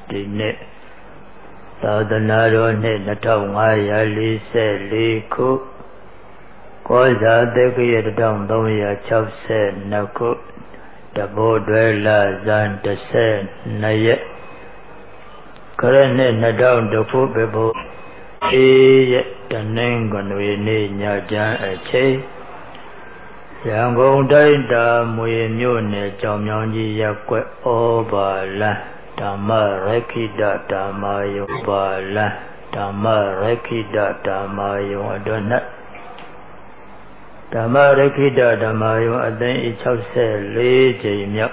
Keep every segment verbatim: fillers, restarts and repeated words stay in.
ဒီနေ့သာသနာတော်နှစ်နှစ်ထောင်ငါးရာလေးဆယ်လေးခုကောဇာတက္ကရာတစ်ထောင်သုံးရာခြောက်ဆယ်နှစ်ခုတဘောတွဲလဇန်တစ်ဆယ်နှစ်ရက်ခရစ်နှစ်နှစ်ထောင်တစ်ခုပဲဘုအေးရက်တနင်္ဂနွေနေ့ညချမ်းအချိန်ရန်ကုန်တိုင်းတာမွေမြို့နယ်ကြောင်မြောင်းကြီးရပ်ကွက်ဩဘာလဓမ္မရခိတဓမ္မယုံဘာလဓမ္မရခိတဓမ္မယုံအတွ၌ဓမ္မရခိတဓမ္မယုံအသိန်းခြောက်ဆယ်လေးကြိမ်မြောက်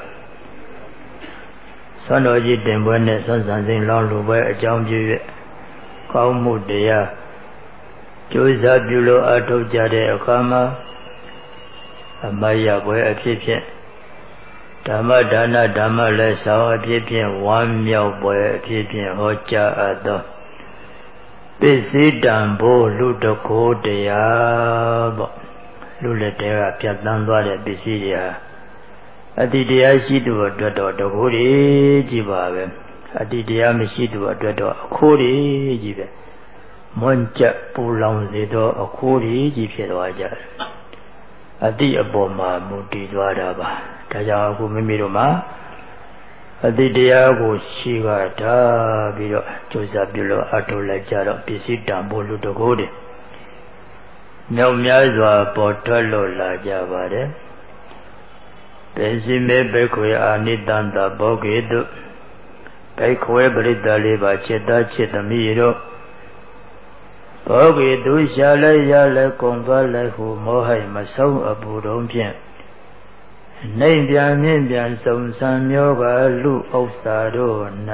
ဆွမ်းတော်ကြီးတင်ပွဲနဲ့ဆွမ်းဆံစဉ်လောင်းလူပွဲအကြောင်းပြု၍ကောင်းမှုတရားကျိုးစားပြုလို့အထောက်ကြတဲ့အခါမှာအမယပွဲအဖြစ်ဖြင့်ဓမ္မဒါနဓမ္မလက်ဆောင်အဖြစ်ဖြင့်ဝမ်းမြောက်ပွဲအဖြစ်ဖြင့်ဟောကြားအပ်သောပစ္စည်းတံဖိုးလူတကိုးတရားပေါ့လူလက်တဲကပြတ်တန်းသွားတဲ့ပစ္စည်းတွေဟာအတ္တိတရားရှိသူအတွက်တော့တကိုးတွေကြီးပါပဲအတ္တိတရားမရှိသူအတွက်တော့အခိုးတွေကြီးပဲမွန်းကြပူလောင်စေသောအခိုးတွေကြီးဖြစ်သွားကြတယ်အတိအပေါ်မှာမူတည်သွားတာပါဒါကြောင့်အခုမိမိတို့မှာအတိတရားကိုရှိကထားပြီးတော့ကြိုးစားပြုလို့အထောက်လိုက်ကြတော့ပစ္စည်းတံဖို့လူတကိုးတွေမြောက်များစွာပေါ်ထွက်လို့လာကြပါတယ်ပစ္စည်းမေဘိခွေအာနိတန္တဘောဂေတုဘိခွေပရိသလေးပါจิตသားจิตသမီးတို့ဘောဂေသူရှာလဲရလဲကုံသွားလဲဟုမောဟိမဆုံးအပူတုံးဖြင့်နှိမ်ပြန်မြင့်ပြန်စုံစံမျိုးကလူဥစ္စာတို့၌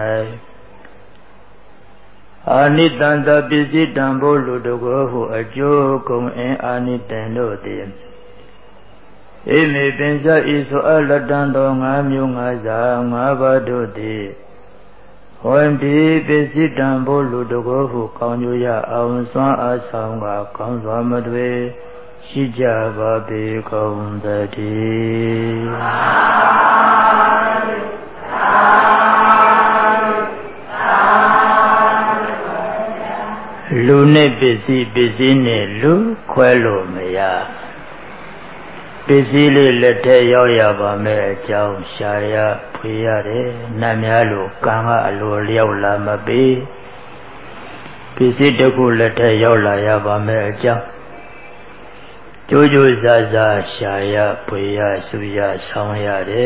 အာနိတန္တပစ္စည်းတံဖို့လူတကောဟုအကျိုးကုန်အင်းအာနိတန်တို့သည်ဣမေပင်စဤဆိုအလတန်သောငါးမျိုးငါးစာငါးပါးတို့သည်ဝန္တိပစ္စည်းတံဖို့လူတကောဟုကောင်းကျိုးရအောင်စွမ်းအားဆောင်ကကောင်းစွာမတွေရှိကြပါပေကုန်သတည်းလူနဲ့ပစ္စည်းပစ္စည်းနဲ့လူခွဲလို့မရပစ္စည်းလေးလက်ထဲရောက်ရပါမယ်အကြောင်းရှာရဖွေရတယ်နတ်များလိုကံကအလိုလျောက်လာမပေးပစ္စည်းတစ်ခုလက်ထဲရောက်လာရပါမယ်အကြောင်းကြိုးကြိုးစားစားရှာရဖွေရစုရဆောင်းရတယ်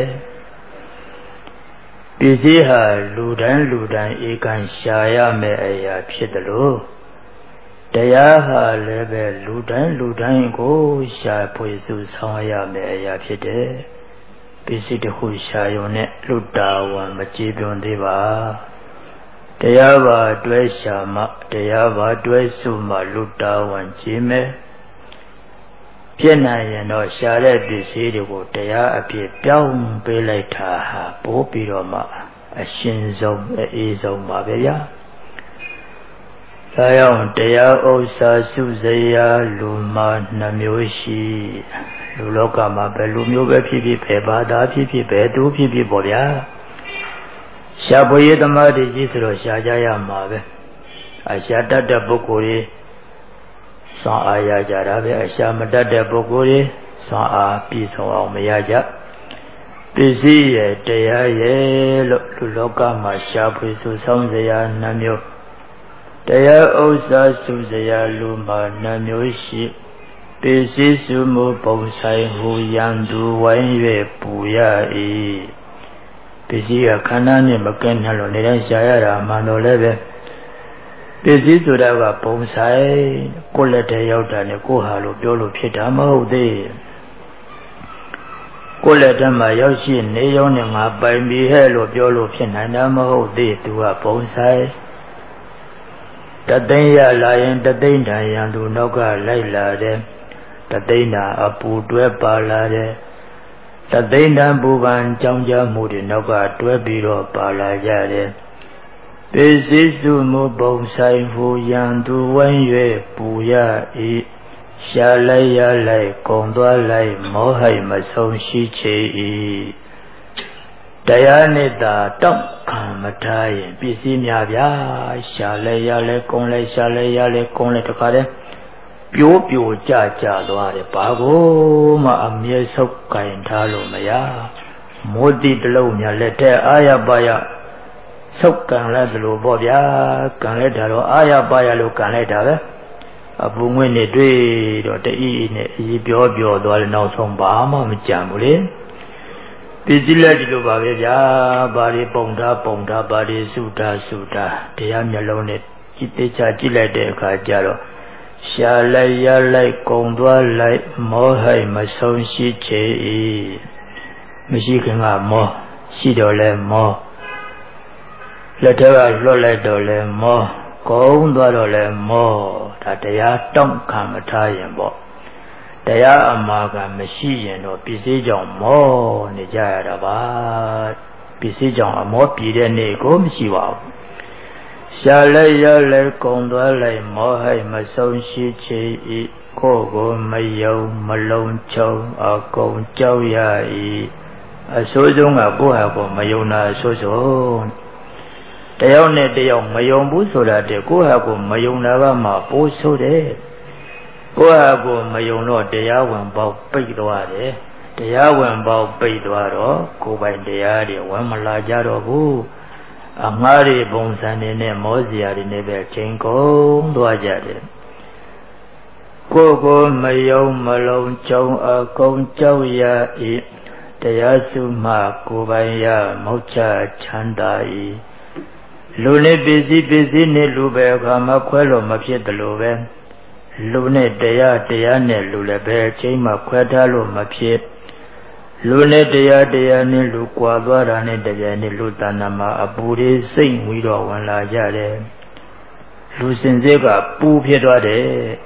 ပစ္စည်းဟာလူတိုင်းလူတိုင်းဧကန်ရှာရမယ်အရာဖြစ်တယ်လို့တရားဟာလည်းပဲလူတိုင်းလူတိုင်းကိုရှာဖွေစုဆောင်ရမယ်အရာဖြစ်တယ်ပစ္စည်းတစ်ခုရှာရုံနဲ့လူတာဝန်မကြည်ပြွန်သေးပါတရားပါတွဲရှာမှတရားပါတွဲစုမှလူတာဝန်ကြည်မယ်ဖြစ်နိုင်ရင်တော့ရှာတဲ့ပစ္စည်းတွေကိုတရားအဖြစ်ပြောင်းပေးလိုက်တာဟာပိုးပြီးတော့မှအရှင်ဆုံးအေးဆုံးပါပဲဗျာဒါကြောင့်တရားဥစ္စာစုစရာလူမှာနှမျိုးရှိလူလောကမှာပဲလူမျိုးပဲဖြစ်ဖြစ်ပဲဘာသာဖြစ်ဖြစ်ပဲသူဖြစ်ဖြစ်ပေါ့ဗျာရှာဖွေရသမားတွေကြီးဆိုတော့ရှာကြရမှာပဲအရှာတတ်တဲ့ပုဂ္ဂိုလ်တွေစွမ်းအားရကြတာပဲအရှာမတတ်တဲ့ပုဂ္ဂိုလ်တွေစွမ်းအားပြည့်စုံအောင်မရကြပစ္စည်းရဲ့တရားရဲ့လို့လူလောကမှာရှာဖွေစုဆောင်းစရာနှမျိုးတရားဥစ္စာစုစရာလူမှာနှမျိုးရှိပစ္စည်းစုမှုပုံဆိုင်ဟူရန်သူဝိုင်း၍ပူရ၏ပစ္စည်းကခန္ဓာနဲ့မကင်းနှလို့နေတိုင်းရှာရတာမှန်တော့လည်းပဲပစ္စည်းဆိုတာကပုံဆိုင်ကိုယ်လက်ထဲရောက်တာနဲ့ကိုယ်ဟာလို့ပြောလို့ဖြစ်တာမဟုတ်သေးကိုယ်လက်ထဲမှာရောက်ရှိနေရောနဲ့ငါပိုင်ပြီဟဲ့လို့ပြောလို့ဖြစ်နိုင်တာမဟုတ်သေးသူကပုံဆိုင်တသိန်းရလာရင်တသိန်းတန်ရန်သူနောက်ကလိုက်လာတယ်တသိန်းတာအပူတွဲပါလာတယ်တသိန်းတန်ပူပန်ကြောင်းကြမှုတွေနောက်ကတွဲပြီးတော့ပါလာကြတယ်ပစ္စည်းစုမှုပုံဆိုင်ဟူရန်သူဝိုင်း၍ပူရ၏ရှာလိုက်ရလိုက်ကုံသွားလိုက်မောဟိမဆုံးရှိချေ၏တရားနဲ့သာတောက်ခံမထားရင်ပစ္စည်းများဗျာရှာလဲရလဲကုန်းလဲရှာလဲရလဲကုန်းလဲတခါတည်းပြိုးပြိုကြကြသွားတယ်ဘာကိုမှအမြဲဆုပ်ကင်ထားလို့မရမိုးတိတလုံးများလက်ထက်အာရပါရဆုပ်ကန်လိုက်သလိုပေါ့ဗျာကန်လိုက်တာတော့အာရပါရလို့ကန်လိုက်တာပဲအပူငွေ့နဲ့တွေ့တော့တအီးနဲ့အီးပြောပြောသွားတယ်နောက်ဆုံးဘာမှမကြံဘူးလေပစ္စည်းလက်ဒီလိုပါပဲဗျာဘာတွေပုံထားပုံထားဘာတွေစုထားစုထားတရားမျက်လုံးနဲ့ကြည့်သေးချကြည့်လိုက်တဲ့အခါကျတော့ရှာလိုက်ရလိုက်ကုံသွားလိုက်မောဟိမဆုံးရှိချေ၏မရှိခင်ကမောရှိတော့လဲမောလက်ထက်ကလွတ်လိုက်တော့လဲမောကုံသွားတော့လဲမောဒါတရားတောင့်ခံမထားရင်ပေါ့တရားအမှားကမရှိရင်တော့ပစ္စည်းကြောင့်မောနေကြရတာပါပစ္စည်းကြောင့်အမောပြည်တဲ့နေ့ကိုမရှိပါဘူးရှာလိုက်ရလိုက်ကုံသွားလိုက်မောဟိမဆုံးရှိချေ၏ကိုယ်ကိုမယုံမလုံးချုံအကုန်ကြောက်ရ၏အဆိုးဆုံးကကိုယ့်ဟာကိုမယုံတာအဆိုးဆုံးတယောက်နဲ့တယောက်မယုံဘူးဆိုတာတည်းကိုယ့်ဟာကိုမယုံတာကမှပိုးဆိုးတယ်ကိုယ့်ဟာကိုမယုံတော့တရားဝင်ပေါက်ပိတ်သွားတယ်တရားဝင်ပေါက်ပိတ်သွားတော့ကိုယ်ပိုင်တရားတွေဝင်မလာကြတော့ဘူးအငှားတွေပုံစံတွေနဲ့မောစရာတွေနဲ့ပဲချိန်ကုန်သွားကြတယ်ကိုယ်ကိုမယုံမလုံးကြုံအကုန်ကြောက်ရ၏တရားစုမှကိုယ်ပိုင်ရမောချချမ်းသာ၏လူနဲ့ပစ္စည်းပစ္စည်းနဲ့လူပဲအခါမှခွဲလို့မဖြစ်တယ်လို့ပဲလူနဲ့တရားတရားနဲ့လူလည်းပဲအချိန်မှခွဲထားလို့မဖြစ်လူနဲ့တရားတရားနဲ့လူကွာသွားတာနဲ့တရားနဲ့လူတဏ္ဍာမှာအပူတွေစိတ်ဝီတော့ဝင်လာကြတယ်လူစင်စစ်ကပူဖြစ်သွားတယ်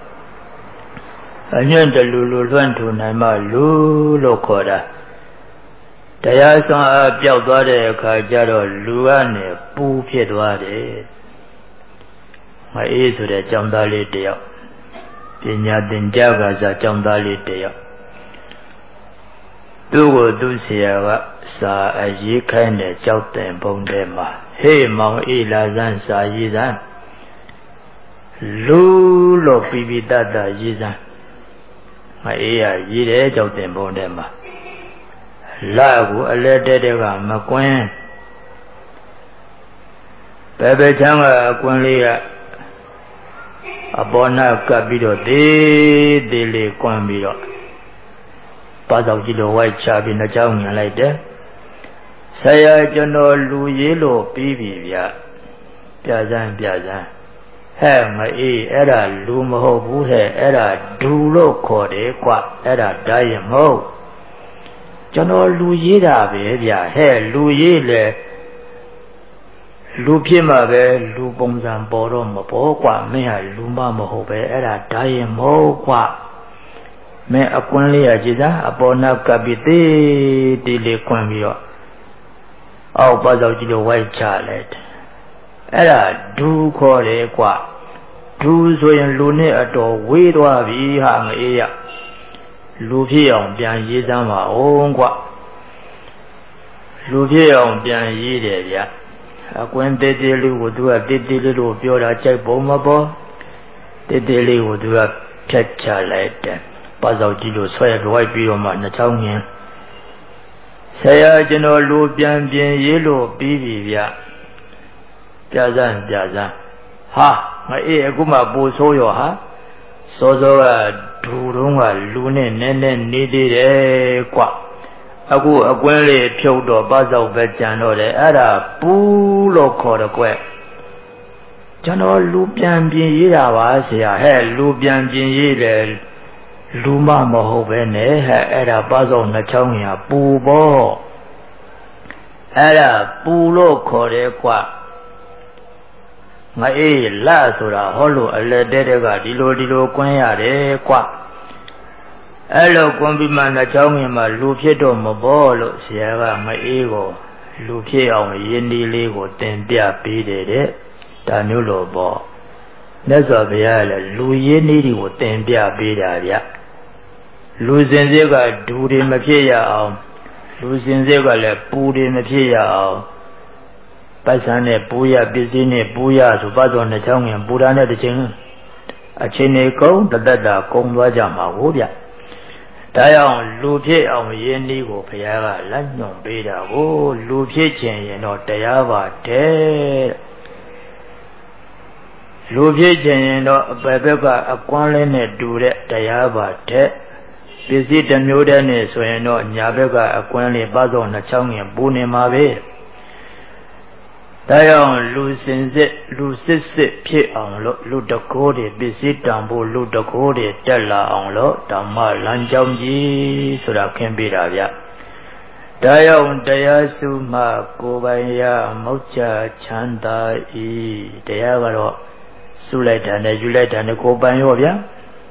အညွန့်တလူလူလွှမ်းထူနိုင်မှလူလို့ခေါ်တာတရားဆောင်အပြောက်သွားတဲ့အခါကျတော့လူကနေပူဖြစ်သွားတယ်မအေးဆိုတဲ့ကြောင့်သားလေးတယောက်ပညာသင်ကြားကစားကြောင့်သားလေးတယောက်သူ့ကိုသူ့ဆရာကစာအရေးခိုင်းတဲ့ကြောက်တဲ့ဘုံထဲမှာဟေးမောင်အေးလာစမ်းစာရေးစမ်းလူလို့ပြပြတတ်တာရေးစမ်းမအေးရရေးတယ်ကြောက်တဲ့ဘုံထဲမှာလာကိုအလဲတဲတဲကမကွင်းဘယ်ဘက်ချမ်းကအကွင်းလေးကအပေါ်နာကပ်ပြီးတော့သေးသေးလေးကွမ်းပြီးတော့ပါစောက်ကြည့်လို့ဝိုက်ချပြီးနှကြောင်းညင်လိုက်တယ်ဆရာကျွန်တော်လူရေးလို့ပြီးပြီဗျပြစမ်းပြစမ်းဟဲ့မအေးအဲ့ဒါလူမဟုတ်ဘူးဟဲ့အဲ့ဒါဒူလို့ခေါ်တယ်ကွအဲ့ဒါဓာတ်ရင်မဟုတ်ကျွန်တော်လူရေးတာပဲဗျဟဲ့လူရေးလေလူဖြစ်မှာပဲလူပုံစံပေါ်တော့မပေါ်ကွမင်းဟာလူမမဟုတ်ပဲအဲ့ဒါဓာတ်ရင်မဟုတ်ကွမင်းအကွန်းလေးရကြည်စားအပေါ်နောက်ကပ်ပြီးသေးသေးလေးကွန်းပြီးတော့အောက်ပါတော့ကြည့်လို့ဝိုက်ချလိုက်တယ်အဲ့ဒါဒူခေါ်တယ်ကွဒူဆိုရင်လူနဲ့အတော်ဝေးသွားပြီဟာငအေးရလူဖြစ်အောင်ပြန်ရေးစမ်းပါအောင်ကွလူဖြစ်အောင်ပြန်ရေးတယ်ဗျအကွန်းသေးသေးလေးကိုသူကတေးသေးလေးလို့ပြောတာကြိုက်ပုံမပေါ်တေးသေးလေးကိုသူကဖြတ်ချလိုက်တယ်ပါစောက်ကြည့်လို့ဆွဲလွိုက်ပြီးတော့မှနှချောင်းငင်ဆရာကျွန်တော်လူပြန်ပြင်ရေးလို့ပြီးပြီဗျပြစမ်းပြစမ်းဟာမအေးအခုမှပိုဆိုးရောဟာစောစောကဒူတုံးကလူနဲ့နည်းနည်းနေသေးတယ်ကွအခုအကွင်းလေးဖြုတ်တော့ပါစောက်ပဲကြံတော့တယ်အဲ့ဒါပူးလို့ခေါ်တော့ကွကျွန်တော်လူပြန်ပြင်ရေးတာပါဆရာဟဲ့လူပြန်ပြင်ရေးတယ်လူမမဟုတ်ပဲနဲ့ဟဲ့အဲ့ဒါပါစောက်နှချောင်းညာပူပေါ့အဲ့ဒါပူလို့ခေါ်တယ်ကွငါအေးလာဆိုတာဟောလို့အလက်တဲတဲကဒီလိုဒီလိုကွင်းရတယ်ကွအဲ့လိုကွန်ပြီးမှနှချောင်းငင်မှာလူဖြစ်တော့မပေါ်လို့ဆရာကမအေးကိုလူဖြစ်အောင်ရင်းနှီးလေးကိုတင်ပြပေးတယ်တဲ့ဒါမျိုးလို့ပေါ့မြတ်စွာဘုရားလည်းလူရင်းနှီးတွေကိုတင်ပြပေးတာဗျလူစင်စစ်ကဒူတွေမဖြစ်ရအောင်လူစင်စစ်ကလည်းပူတယ်မဖြစ်ရအောင်ပတ်စံနဲ့ပူရပစ္စည်းနဲ့ပူရဆိုပတ်စောနှစ်ချောင်းငင်ပူတာနဲ့တစ်ချိန်အချိန်နေကုန်တသက်တာကုန်သွားကြမှာဟုတ်ဗျဒါကြောင့်လူဖြစ်အောင်ယင်းဤကိုဘုရားကလက်ညွှန်ပေးတာကိုလူဖြစ်ခြင်းရင်တော့တရားပါတဲ့လူဖြစ်ခြင်းရင်တော့အပယ်ဘက်ကအကွမ်းလေးနဲ့တူတဲ့တရားပါတဲ့ပစ္စည်းတစ်မျိုးတည်းနဲ့ဆိုရင်တော့ညာဘက်ကအကွမ်းလေးပတ်စောနှစ်ချောင်းငင်ပူနေမှာပဲဒါကြောင့်လူစင်စစ်လူစစ်စစ်ဖြစ်အောင်လို့လူတကိုးတွေပစ္စည်းတန်ဖို့လူတကိုးတွေတက်လာအောင်လို့ဓမ္မလမ်းကြောင်းကြီးဆိုတာခင်းပြတာဗျဒါကြောင့်တရားစုမှကိုယ်ပိုင်ရမောက်ချချမ်းသာဤတရားကတော့စုလိုက်တာနဲ့ယူလိုက်တာနဲ့ကိုယ်ပိုင်ရောဗျာ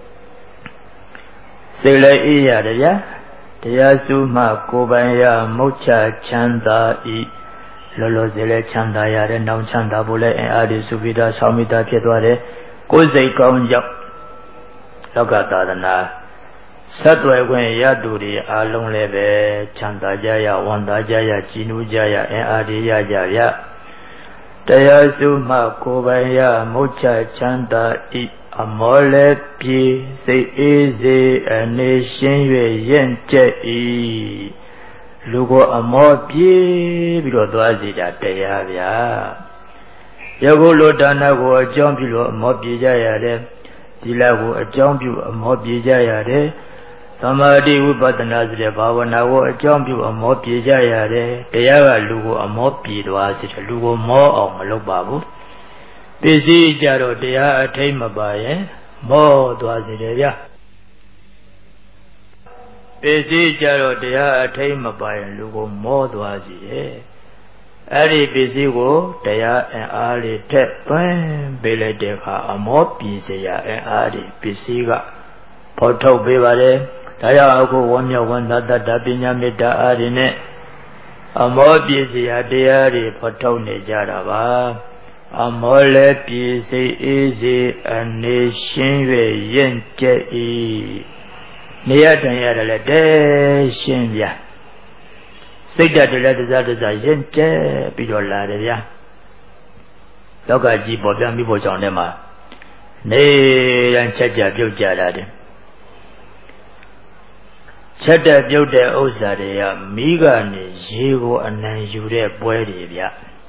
စိတ်လည်းအေးရတယ်ဗျာတရားစုမှကိုယ်ပိုင်ရမောက်ချချမ်းသာဤလောလောဆယ်လဲချမ်းသာရတဲ့နောင်ချမ်းသာဖို့လဲအင်အားတွေစုပြီးသားဆောင်းမိသားဖြစ်သွားတယ်ကိုယ်စိတ်ကောင်းကြောင့်လောကသာသနာဆက်သွယ်ခွင့်ရသူတွေအားလုံးလည်းပဲချမ်းသာကြရဝမ်းသာကြရကြည်နူးကြရအင်အားတွေရကြရတရားစုမှကိုယ်ပိုင်ရမုတ်ချချမ်းသာဤအမောလည်းပြေစိတ်အေးစေအနေရှင်း၍ရင့်ကျက်ဤလူကိုအမောပြေးပြီးတော့သွားစီတာတရားဗျာယခုလိုဒါနကိုအကြောင်းပြုလို့အမောပြေးကြရတယ်ဒီလကိုအကြောင်းပြုအမောပြေးကြရတယ်သမာဓိဝိပဿနာဆိုတဲ့ဘာဝနာကိုအကြောင်းပြုအမောပြေးကြရတယ်တရားကလူကိုအမောပြေးသွားစီတယ်လူကိုမောအောင်မလုပ်ပါဘူးပစ္စည်းကြတော့တရားအထိတ်မပါရင်မောသွားစီတယ်ဗျာပစ္စည်းကြတော့တရားအထိတ်မပါရင်လူကိုမောသွားစီတယ်အဲ့ဒီပစ္စည်းကိုတရားအင်အားလေးထက်သွင်းပေးလိုက်တဲ့အခါအမောပြေစရာအင်အားဒီပစ္စည်းကဖော်ထုတ်ပေးပါတယ်ဒါကြောင့်အခုဝမ်းမြောက်ဝမ်းသာတတ်တာပညာမေတ္တာအားဖြင့်နဲ့အမောပြေစရာတရားတွေဖော်ထုတ်နေကြတာပါအမောလည်းပြေစိတ်အေးစေအနေရှင်း၍ရင့်ကျက်၏နေရတန်ရတယ်လည်းတဲရှင်းပြစိတ်ဓာတ်တွေလည်းတစားတစားရင့်ကျက်ပြီးတော့လာတယ်ဗျာလောကကြီးပေါ်ပြမိဖို့ကြောင့်လည်းမှာနေရန်ချက်ကြပြုတ်ကြတာတယ်ချက်တက်ပြုတ်တဲ့ဥစ္စာတွေကမိကနေရေကိုအနံယူတဲ့ပွဲတွေဗျ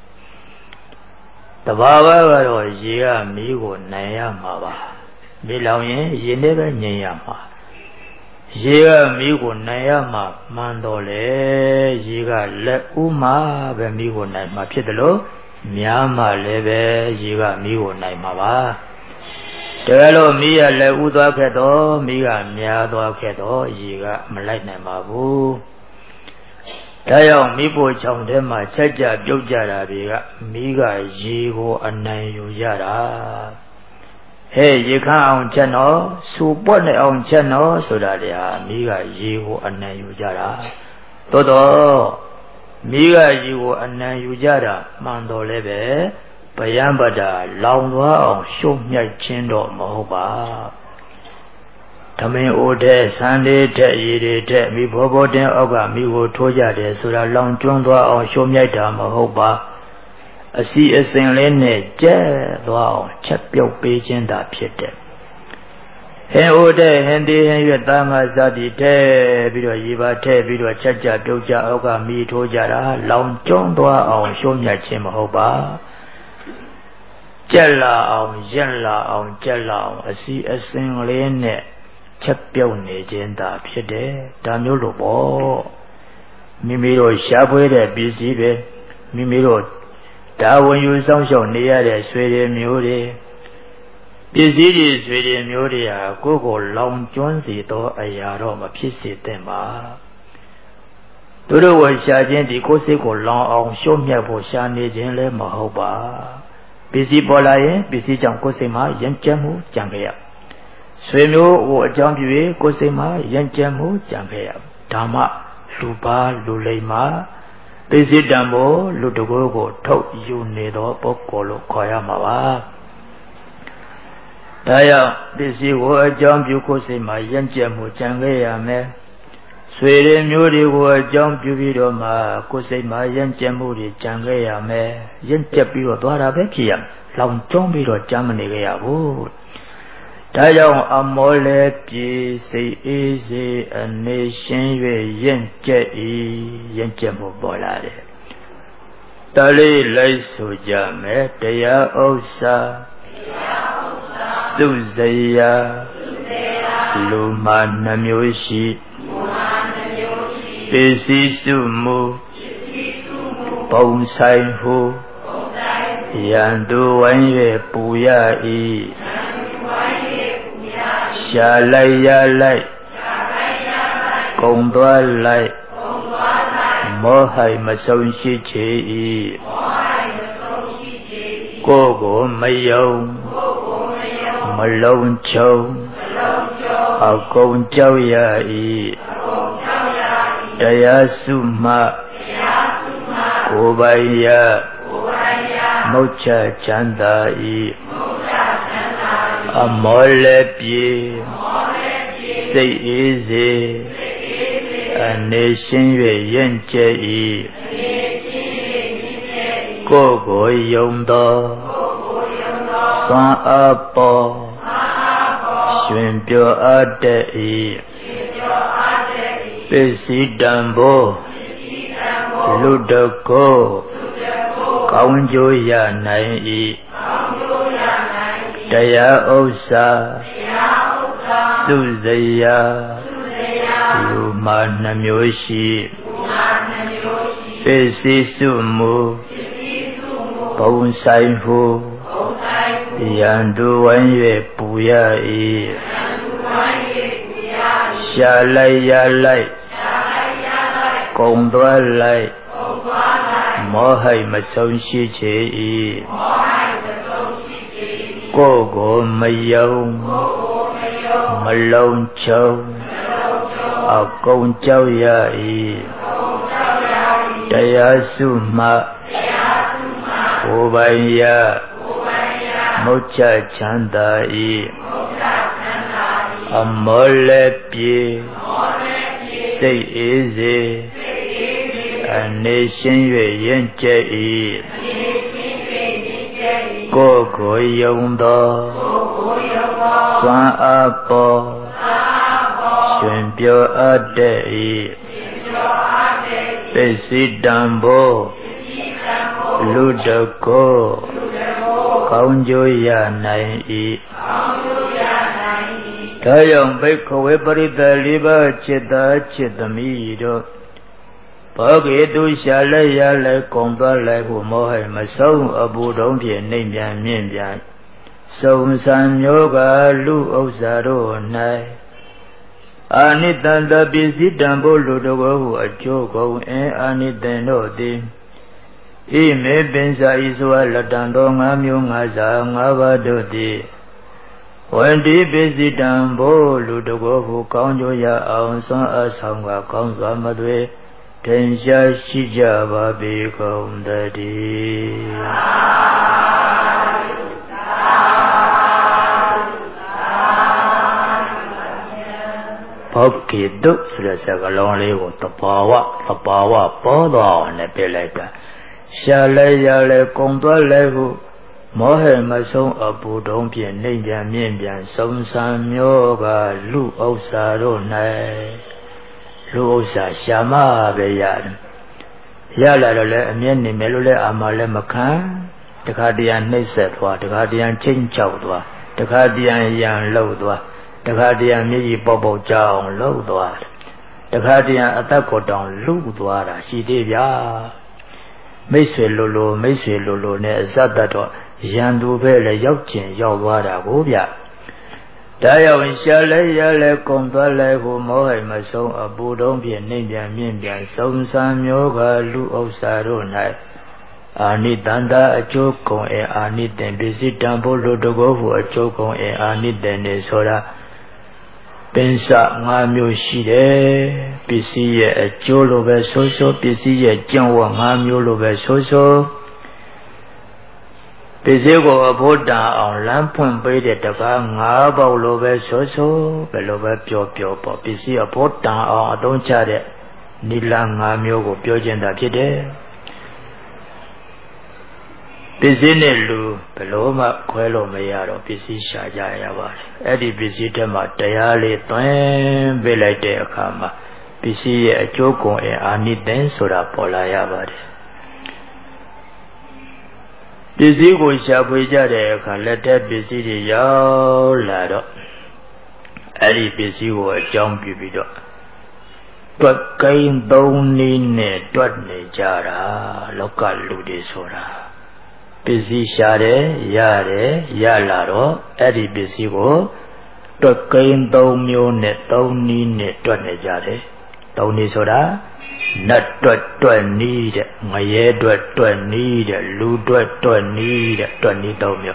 တဘာဝကတော့ရေကမိကိုနိုင်ရမှာပါမိလောင်ရင်ရေနဲ့ပဲငြိမ်ရမှာရေကမိကိုနိုင်ရမှာမှန်တော်လေရေကလက်ဥမှာပဲမိကိုနိုင်မှာဖြစ်တယ်လို့များမှလည်းပဲရေကမိကိုနိုင်မှာပါတကယ်လို့မိရလက်ဥသွားခဲ့တော့မိကများသွားခဲ့တော့ရေကမလိုက်နိုင်ပါဘူးဒါကြောင့်မိဖို့ချောင်းထဲမှာချက်ကြပြုတ်ကြတာတွေကမိကရေကိုအနံယူရတာဟဲ့ရေခမ်းအောင်ချက်နော်စူပွက်နေအောင်ချက်နော်ဆိုတာလေဟာမိကရေကိုအနံယူကြတာသို့တော့မိကရေကိုအနံယူကြတာမှန်တော်လည်းပဲဗယံပဒလောင်သွားအောင်ရှုံ့မြိုက်ခြင်းတော့မဟုတ်ပါသမင်အိုတဲ့ဆန်းလေးတဲ့ရေတွေတဲ့မိဘောဘောတင်အောက်ကမိကိုထိုးကြတယ်ဆိုတာလောင်ကျွမ်းသွားအောင်ရှုံ့မြိုက်တာမဟုတ်ပါအစီအစဉ်လေးနဲ့ကျဲသွားအောင်ချက်ပြုတ်ပေးခြင်းသာဖြစ်တယ်ဟင်အိုတဲ့ဟင်ဒီဟင်ရွက်သားငါစသည်တဲ့ပြီးတော့ရေပါတဲ့ပြီးတော့ချက်ကြပြုတ်ကြအောက်ကမိထိုးကြတာလောင်ကျွမ်းသွားအောင်ရှုံ့မြိုက်ခြင်းမဟုတ်ပါကြက်လာအောင်ရက်လာအောင်ကြက်လာအောင်အစီအစဉ်လေးနဲ့ချက်ပြုတ်နေခြင်းသာဖြစ်တယ်ဒါမျိုးလို့ပေါ့မိမိတို့ရှားပွေးတဲ့ပစ္စည်းပဲမိမိတို့ဒါဝင်ယူဆောင်ရှောက်နေရတဲ့ဆွေတွေမျိုးတွေပစ္စည်းတွေဆွေတွေမျိုးတွေဟာကိုယ်ကိုလောင်ကျွမ်းစေသောအရာတော့မဖြစ်စေသင့်ပါသူတို့ဝရှားခြင်းဒီကိုယ်စိတ်ကိုလောင်အောင်ရှုံ့မြတ်ဖို့ရှားနေခြင်းလည်းမဟုတ်ပါပစ္စည်းပေါ်လာရင်ပစ္စည်းကြောင့်ကိုယ်စိတ်မှာယဉ်ကျေးမှုကြံခဲ့ရဆွေမျိုးကိုအကြောင်းပြု၍ကိုယ်စိတ်မှာယဉ်ကျေးမှုကြံခဲ့ရဓမ္မလူပါလူလိမ္မာပစ္စည်းတံဖို့လူတကိုယ်ကိုထုတ်ယူနေသောပုဂ္ဂိုလ်လို့ခေါ်ရမှာပါဒါကြောင့်ပစ္စည်းကိုအကြောင်းပြုကိုယ်စိတ်မှာယဉ်ကျေးမှုကြံခဲ့ရမယ်ဆွေတွေမျိုးတွေကိုအကြောင်းပြုပြီးတော့မှကိုယ်စိတ်မှာယဉ်ကျေးမှုတွေကြံခဲ့ရမယ်ယဉ်ကျေးပြီးတော့သွားတာပဲဖြစ်ရလောင်ကျွမ်းပြီးတော့ကြမ်းမနေခဲ့ရဘူးဒါကြောင့်အမောလဲပြေစိတ်အေးစေအနေရှင်း၍ယဉ်ကျေးဤယဉ်ကျေးမှုပေါ်လာတယ်တလေးလိုက်ဆိုကြမယ်တရားဥစ္စာသုဇရာလူမှနှမျိုးရှိပစ္စည်းစုမှုပုံဆိုင်ဟုရန်သူဝိုင်း၍ပူရ၏ရှာလိုက်ရလိုက်ကုံသွားလိုက်မောဟိမဆုံးရှိချေ၏ကိုယ်ကိုမယုံမလုံးချုံအကုန်ကြောက်ရ၏တရားစုမှကိုယ်ပိုင်ရမုတ်ချချမ်းသာ၏အမောလည်းပြေစိတ်အေးစေအနေရှင်း၍ယဉ်ကျေး၏ကိုယ်ကိုယုံသောစွမ်းအားပေါ်ရှင်ပြောအပ်တတ်၏ပစ္စည်းတံဘောလူတကောကောင်းကျိုးရနိုင်၏တရားဥစ္စာသုဇရာလူမှနှမျိုးရှိပစ္စည်းစုမှုပုံဆိုင်ဟုရန်သူဝိုင်း၍ပူရ၏ရှာလိုက်ရလိုက်ကုံသွားလိုက်မောဟိမဆုံးရှိချေ၏ကိုယ်ကိုမယုံမလုံးချုံအကုန်ကြောက်ရ၏တရားစုမှကိုယ်ပိုင်ရမုတ်ချချမ်းသာ၏အမောလည်းပြေစိတ်အေးစေအနေရှင်း၍ယဉ်ကျေး၏ကိုယ်ကိုယုံသောစွမ်းအားပေါ်ရှင်ပြောအပ်တတ်၏ပစ္စည်းတံဘောလူတကောကောင်းကျိုးရနိုင်၏ဒါကြောင့်ဘိက္ခဝေပရိသတ်လေးပါးจิตာจิตသမီးတို့ဘောဂေတုရှာလဲရလဲကုံသွားလဲဟုမောဟမဆုံးအပူတုံးဖြင့်နှိမ့်ပြန်မြင့်ပြန်စုံစံမျိုးကလူဥစ္စာတို့၌အာနိတန္တပစ္စည်းတံဘောလူတကောဟုအကျိုးကုန်အင်းအာနိတန်တို့သည်ဣမေပင်စာဤစွာလက်တံသောငါးမျိုးငါးစားငါးပါးတို့သည်ဝန္တိပစ္စည်းတံဘောလူတကောဟုကောင်းကျိုးရအောင်စွမ်းအားဆောင်ကကောင်းစွာမသွေထင်ရှားရှိကြပါပေကုန်တည်းဘောကိတုဆိုတဲ့စကားလုံးလေးကိုတဘာဝတဘာဝပေါ်တော့နဲ့ပြလိုက်တာရှာလဲရလဲကုံသွားလဲဟုမောဟမဆုံးအပူတုံးဖြင့်နှိမ့်ပြန်မြင့်ပြန်စုံစံမျိုးကလူဥစ္စာတို့၌လူဥစ္စာရှာမပဲရတယ်ရလာတော့လည်းအမျက်နေမယ်လို့လည်းအာမလည်းမခံတခါတရံနှိမ့်ဆက်သွားတခါတရံချင်းချောက်သွားတခါတရံရံလှုပ်သွားတခါတရံမျက်ကြီးပေါက်ပေါက်ကြောင်လှုပ်သွားတခါတရံအသက်ကိုတောင်လှုပ်သွားတာရှိသေးဗျာမိတ်ဆွေလိုလိုမိတ်ဆွေလိုလိုနဲ့အစတတ်တော့ရန်သူပဲလည်းရောက်ကျင်ရောက်သွားတာကိုဗျဒါရောက်ရှာလဲရလဲကုံသွားလဲဟုမောဟမဆုံးအပူတုံးဖြင့်နှိမ့်ပြန်မြင့်ပြန်စုံစံမျိုးကလူဥစ္စာတို့၌အာနိတန္တာအကျိုးကုန်အအာနိတန်ပစ္စည်းတံဘောလူတကောဟုအကျိုးကုန်အအာနိတန်နေဆိုတာပင်စငါးမျိုးရှိတယ်ပစ္စည်းရဲ့အကျိုးလိုပဲဆိုဆိုပစ္စည်းရဲ့ကြံ့ဝငါးမျိုးလိုပဲဆိုဆိုပစ္စည်းကိုအဖို့တန်အောင်လမ်းဖွင့်ပေးတဲ့တကားငါးပေါက်လိုပဲဆိုဆိုဘယ်လိုပဲပြောပြောပေါ့ပစ္စည်းအဖို့တန်အောင်အသုံးချတဲ့နိလငါးမျိုးကိုပြောခြင်းသာဖြစ်တယ်ပစ္စည်းနဲ့လူဘယ်လိုမှခွဲလို့မရတော့ပစ္စည်းရှာကြရပါတယ်အဲ့ဒီပစ္စည်းတွေမှာတရားလေးသွင်းပေးလိုက်တဲ့အခါမှာပစ္စည်းရဲ့အကျိုးကုန်အာနိသင်ဆိုတာပေါ်လာရပါတယ်ပစ္စည်းကိုရှာဖွေကြတဲ့အခါလက်ထက်ပစ္စည်းတွေရောက်လာတော့အဲ့ဒီပစ္စည်းကိုအကြောင်းပြုပြီးတော့တွက်ကိန်းသုံးနည်းနဲ့တွက်နေကြတာလောကလူတွေဆိုတာပစ္စည်းရှာတယ်ရတယ်ရလာတော့အဲ့ဒီပစ္စည်းကိုတွက်ကိန်းသုံးမျိုးနဲ့သုံးနည်းနဲ့တွက်နေကြတယ်သုံးနည်းဆိုတာနတ်တွက်တွက်နည်းတဲ့ငရဲတွက်တွက်နည်းတဲ့လူတွက်တွက်နည်းတဲ့တွက်နည်းသုံးမျိုး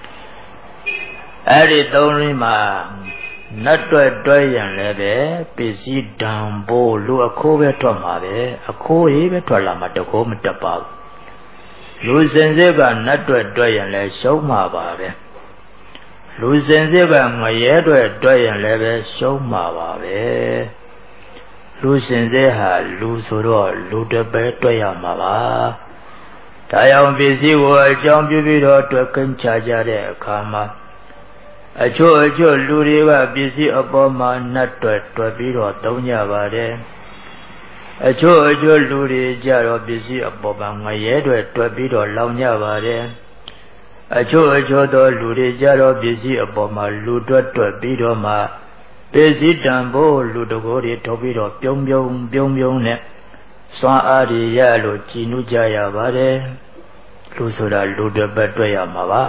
အဲ့ဒီသုံးနည်းမှာနတ်တွက်တွက်ရင်လည်းပဲပစ္စည်းဓာန်ဖို့လူအခိုးပဲထွက်မှာပဲအခိုးကြီးပဲထွက်လာမှာတကောမတက်ပါဘူးလူစင်စစ်ကနတ်တွက်တွက်ရင်လည်းရှုံးမှာပါပဲလူစင်စစ်ကငရဲတွက်တွက်ရင်လည်းပဲရှုံးမှာပါပဲလူစင်စစ်ဟာလူဆိုတော့လူတပဲတွက်ရမှာပါဒါကြောင့်ပစ္စည်းကိုအကြောင်းပြုပြီးတော့တွက်ကိန်းချကြတဲ့အခါမှာအချို့အချို့လူတွေကပစ္စည်းအပေါ်မှာနတ်တွက်တွက်ပြီးတော့သုံးကြပါတယ်အချို့အချို့လူတွေကြတော့ပစ္စည်းအပေါ်မှာငရဲတွက်တွက်ပြီးတော့လောင်ကြပါတယ်အချို့အချို့သောလူတွေကြတော့ပစ္စည်းအပေါ်မှာလူတွက်တွက်ပြီးတော့မှပစ္စည်းတန်ဖို့လူတကိုယ်တွေထုတ်ပြီးတော့ပြုံးပြုံးပြုံးပြုံးနဲ့စွမ်းအားတွေရလို့ကြည်နူးကြရပါတယ်လူဆိုတာလူတစ်ပတ်တွေ့ရမှာပါ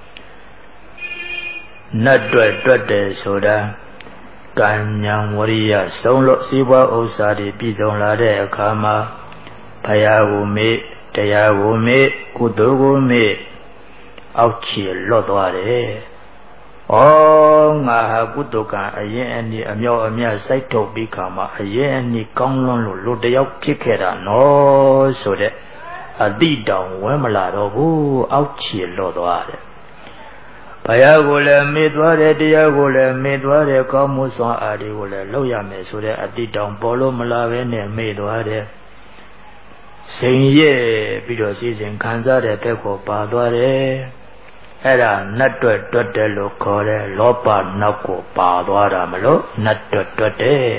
နတ်တွက်တွက်တယ်ဆိုတာကံဉာဏ်ဝရိယဆုံးလို့စီးပွားဥစ္စာတွေပြည့်စုံလာတဲ့အခါမှာဘုရားကိုမေ့တရားကိုမေ့ကုသိုလ်ကိုမေ့အောက်ခြေလွတ်သွားတယ်ဩငါဟာကုသိုလ်ကံအရင်အနည်းအမြောက်အမြတ်စိုက်ထုတ်ပြီးခါမှာအရင်အနည်းကောင်းလွန်းလို့လူတယောက်ဖြစ်ခဲ့တာနော်ဆိုတဲ့အတိတောင်ဝဲမလာတော့ဘူးအောက်ခြေလွတ်သွားတယ်ဘုရားကိုလည်းမေ့သွားတယ်တရားကိုလည်းမေ့သွားတယ်ကောင်းမှုစွမ်းအားတွေကိုလည်းလုပ်ရမယ်ဆိုတဲ့အတိတောင်ပေါ်လို့မလာဘဲနဲ့မေ့သွားတယ်စိန်ရဲ့ပြီးတော့စီစဉ်ခံစားတဲ့ဘက်ကိုပါသွားတယ်အဲ့ဒါနတ်တွက်တွက်တယ်လို့ခေါ်တယ်လောဘနောက်ကိုပါသွားတာမလို့နတ်တွက်တွက်တယ်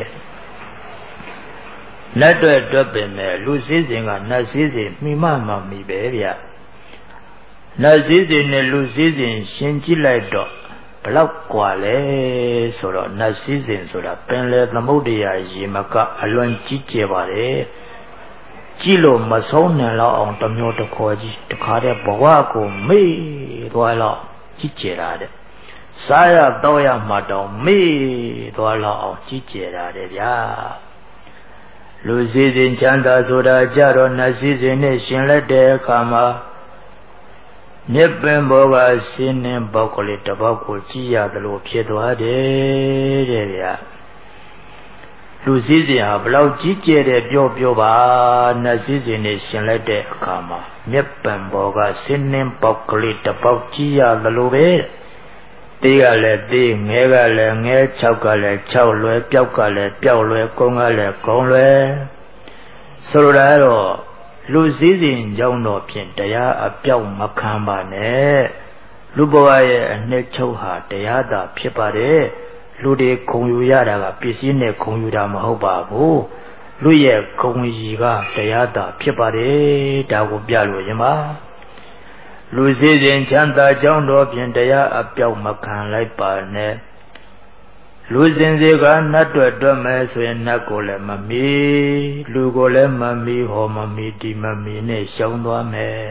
နတ်တွက်တွက်ပင်မဲ့လူစည်းစိမ်ကနတ်စည်းစိမ်မိမမှမိပဲဗျနတ်စည်းစိမ်နဲ့လူစည်းစိမ်ရှင်ကြည့်လိုက်တော့ဘလောက်กว่าလဲဆိုတော့နတ်စည်းစိမ်ဆိုတာပင်လေသမုဒ္ဒရာရေမကအလွန်ကြီးကျယ်ပါတယ်ကြည့်လို့မဆုံးနိုင်တော့အောင်တမျိုးတစ်ခေါ်ကြီးတခါတည်းဘဝကိုမေ့သွားတော့ကြီးကျယ်တာတဲ့စားရတော့ရမှတော့မေ့သွားတော့အောင်ကြီးကျယ်တာတဲ့ဗျာလူစည်းစိမ်ချမ်းသာဆိုတာကြတော့နတ်စည်းစိမ်နဲ့ရှင်လက်တဲ့အခါမှာမြစ်ပင်ဘောကဆင်းနှင်းပေါက်ကလေးတစ်ပေါက်ကိုကြည့်ရတယ်လို့ဖြစ်သွားတယ်တဲ့ဗျာလူစည်းစိမ်ဟာဘလောက်ကြီးကျယ်တဲ့ပြောပြောပါနတ်စည်းစိမ်နဲ့ရှင်လိုက်တဲ့အခါမှာမြက်ပံဘောကဆင်းနှင်းပေါက်ကလေးတစ်ပေါက်ကြီးရသလိုပဲတေးကလည်းတေးငဲကလည်းငဲ၆ကလည်း၆လွယ်ပျောက်ကလည်းပျောက်လွယ်ကုန်းကလည်းကုန်းလွယ်ဆိုလိုတာတော့လူစည်းစိမ်ကြောင့်တော့ဖြင့်တရားအပြောက်မခံပါနဲ့လူဘဝရဲ့အနှစ်ချုပ်ဟာတရားသာဖြစ်ပါတယ်လူတွေခုံယူရတာကပစ္စည်းနဲ့ခုံယူတာမဟုတ်ပါဘူးလူရဲ့ခုံရီကတရားသာဖြစ်ပါတယ်ဒါကိုပြလို့ရင်ပါလူစည်းစိမ်ချမ်းသာကြောင်းတော့ဖြင့်တရားအပြောက်မခံလိုက်ပါနဲ့လူစင်စေကနတ်တွက်တွက်မယ်ဆိုရင်နတ်ကိုလည်းမမီလူကိုလည်းမမီဟောမမီဒီမမီနဲ့ရှောင်းသွားမယ်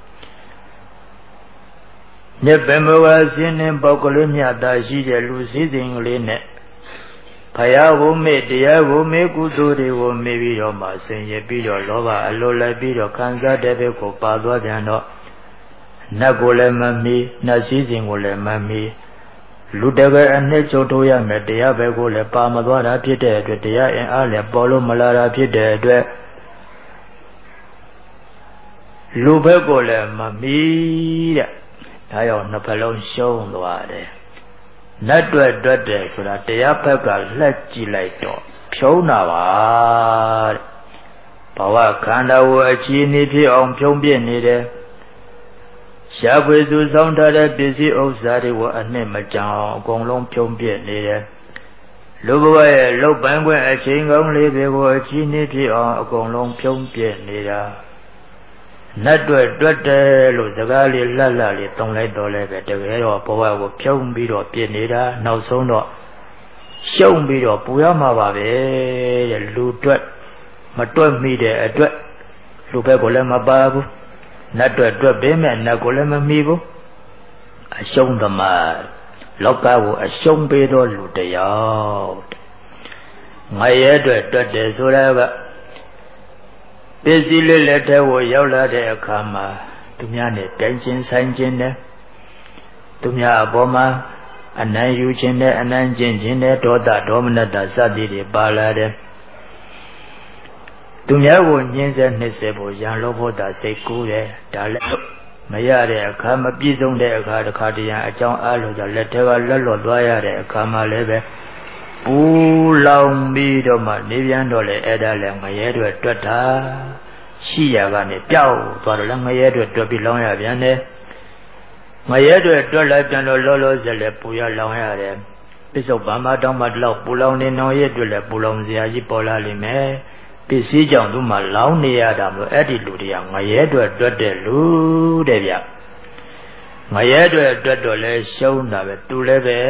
မြတ်ဗမောကစင်းနှင်းပေါက်ကလေးမြတ်သာရှိတဲ့လူစည်းစိမ်ကလေးနဲ့ဘုရားကိုမေ့တရားကိုမေ့ကုသိုလ်တွေကိုမေ့ပြီးတော့မှဆင်ရပြီးတော့လောဘအလိုလိုက်ပြီးတော့ခံစားတဲ့ဘက်ကိုပါသွားပြန်တော့နတ်ကိုလည်းမမီနတ်စည်းစိမ်ကိုလည်းမမီလူတကယ်အနှစ်ချုပ်ထိုးရမယ်တရားဘက်ကိုလည်းပါမသွားတာဖြစ်တဲ့အတွက်တရားအင်အားလည်းပေါ်လို့မလာတာဖြစ်တဲ့အတွက်လူဘက်ကိုလည်းမမီတဲ့ဒါကြောင့်နှစ်ဖက်လုံးရှုံးသွားတယ်နတ်တွေ့တွတ်တယ်ဆိုတာတရားဘက်ကလှက်ကြည့်လိုက်တော့ဖြုံးတာပါတဲ့ဘဝခန္ဓာကိုယ်အခြေအနေဖြစ်အောင်ဖြုံးပြနေတယ်ရှားခွေစုဆောင်ထားတဲ့ပစ္စည်းဥစ္စာတွေကိုအနှစ်မကြောင်အကုန်လုံးဖြုံးပြနေတယ်လူဘဝရဲ့လုတ်ပန်းခွင့်အချိန်ကောင်းလေးတွေကိုအခြေအနေဖြစ်အောင်အကုန်လုံးဖြုံးပြနေတာနတ်တွေ့တွတ်တယ်လို့စကားလေးလှက်လှလေးတုံလိုက်တော့လဲပဲတကယ်တော့ဘဝကိုဖြုံးပြီးတော့ပြနေတာနောက်ဆုံးတော့ရှုံးပြီးတော့ပူရမှာပါပဲတဲ့လူတွက်မတွက်မိတဲ့အတွက်လူဘက်ကိုလည်းမပါဘူးနတ်တွက်တွက်ပေးမဲ့နတ်ကိုလည်းမမိဘူးအရှုံးသမားလောကကိုအရှုံးပေးတော့လူတယောက်ငရဲအတွက်တွက်တယ်ဆိုတာကပစ္စည်းလေးလက်ထဲကိုရောက်လာတဲ့အခါမှာသူများနဲ့ပြိုင်ချင်းဆိုင်ချင်းနဲ့သူများအပေါ်မှာအနံ့ယူခြင်းနဲ့အနံ့ကျင့်ခြင်းနဲ့ဒေါသဒေါမနတစသည်တွေပါလာတယ်သူများကိုညှင်းဆဲနှိပ်စက်ဖို့ရန်လောဖို့တာစိတ်ကူးတယ်ဒါလည်းမရတဲ့အခါမပြည့်စုံတဲ့အခါတစ်ခါတည်းအကြောင်းအားလို့ကြောင့်လက်ထဲကလက်လွတ်သွားရတဲ့အခါမှာလည်းပဲပူလောင်ပြီးတော့မှနေပြန်တော့လေအဲ့ဒါလည်းငရဲတွေတွတ်တာရှိရကနေပျောက်သွားတော့လည်းငရဲတွေတွတ်ပြီးလောင်ရပြန်တယ်ငရဲတွေတွတ်လိုက်ပြန်တော့လောလောဆယ်လည်းပူရလောင်ရတယ်ပစ္စုပန်မှာတောင်းမှတော့ပူလောင်နေနောင်ရဲ့တွေ့လည်းပူလောင်စရာကြီးပေါ်လာလိမ့်မယ်ပစ္စည်းကြောင့်သူမှလောင်နေရတာမို့အဲ့ဒီလူတွေကငရဲတွေတွတ်တဲ့လူတဲ့ဗျငရဲတွေတွတ်တော့လဲရှုံးတာပဲသူလည်းပဲ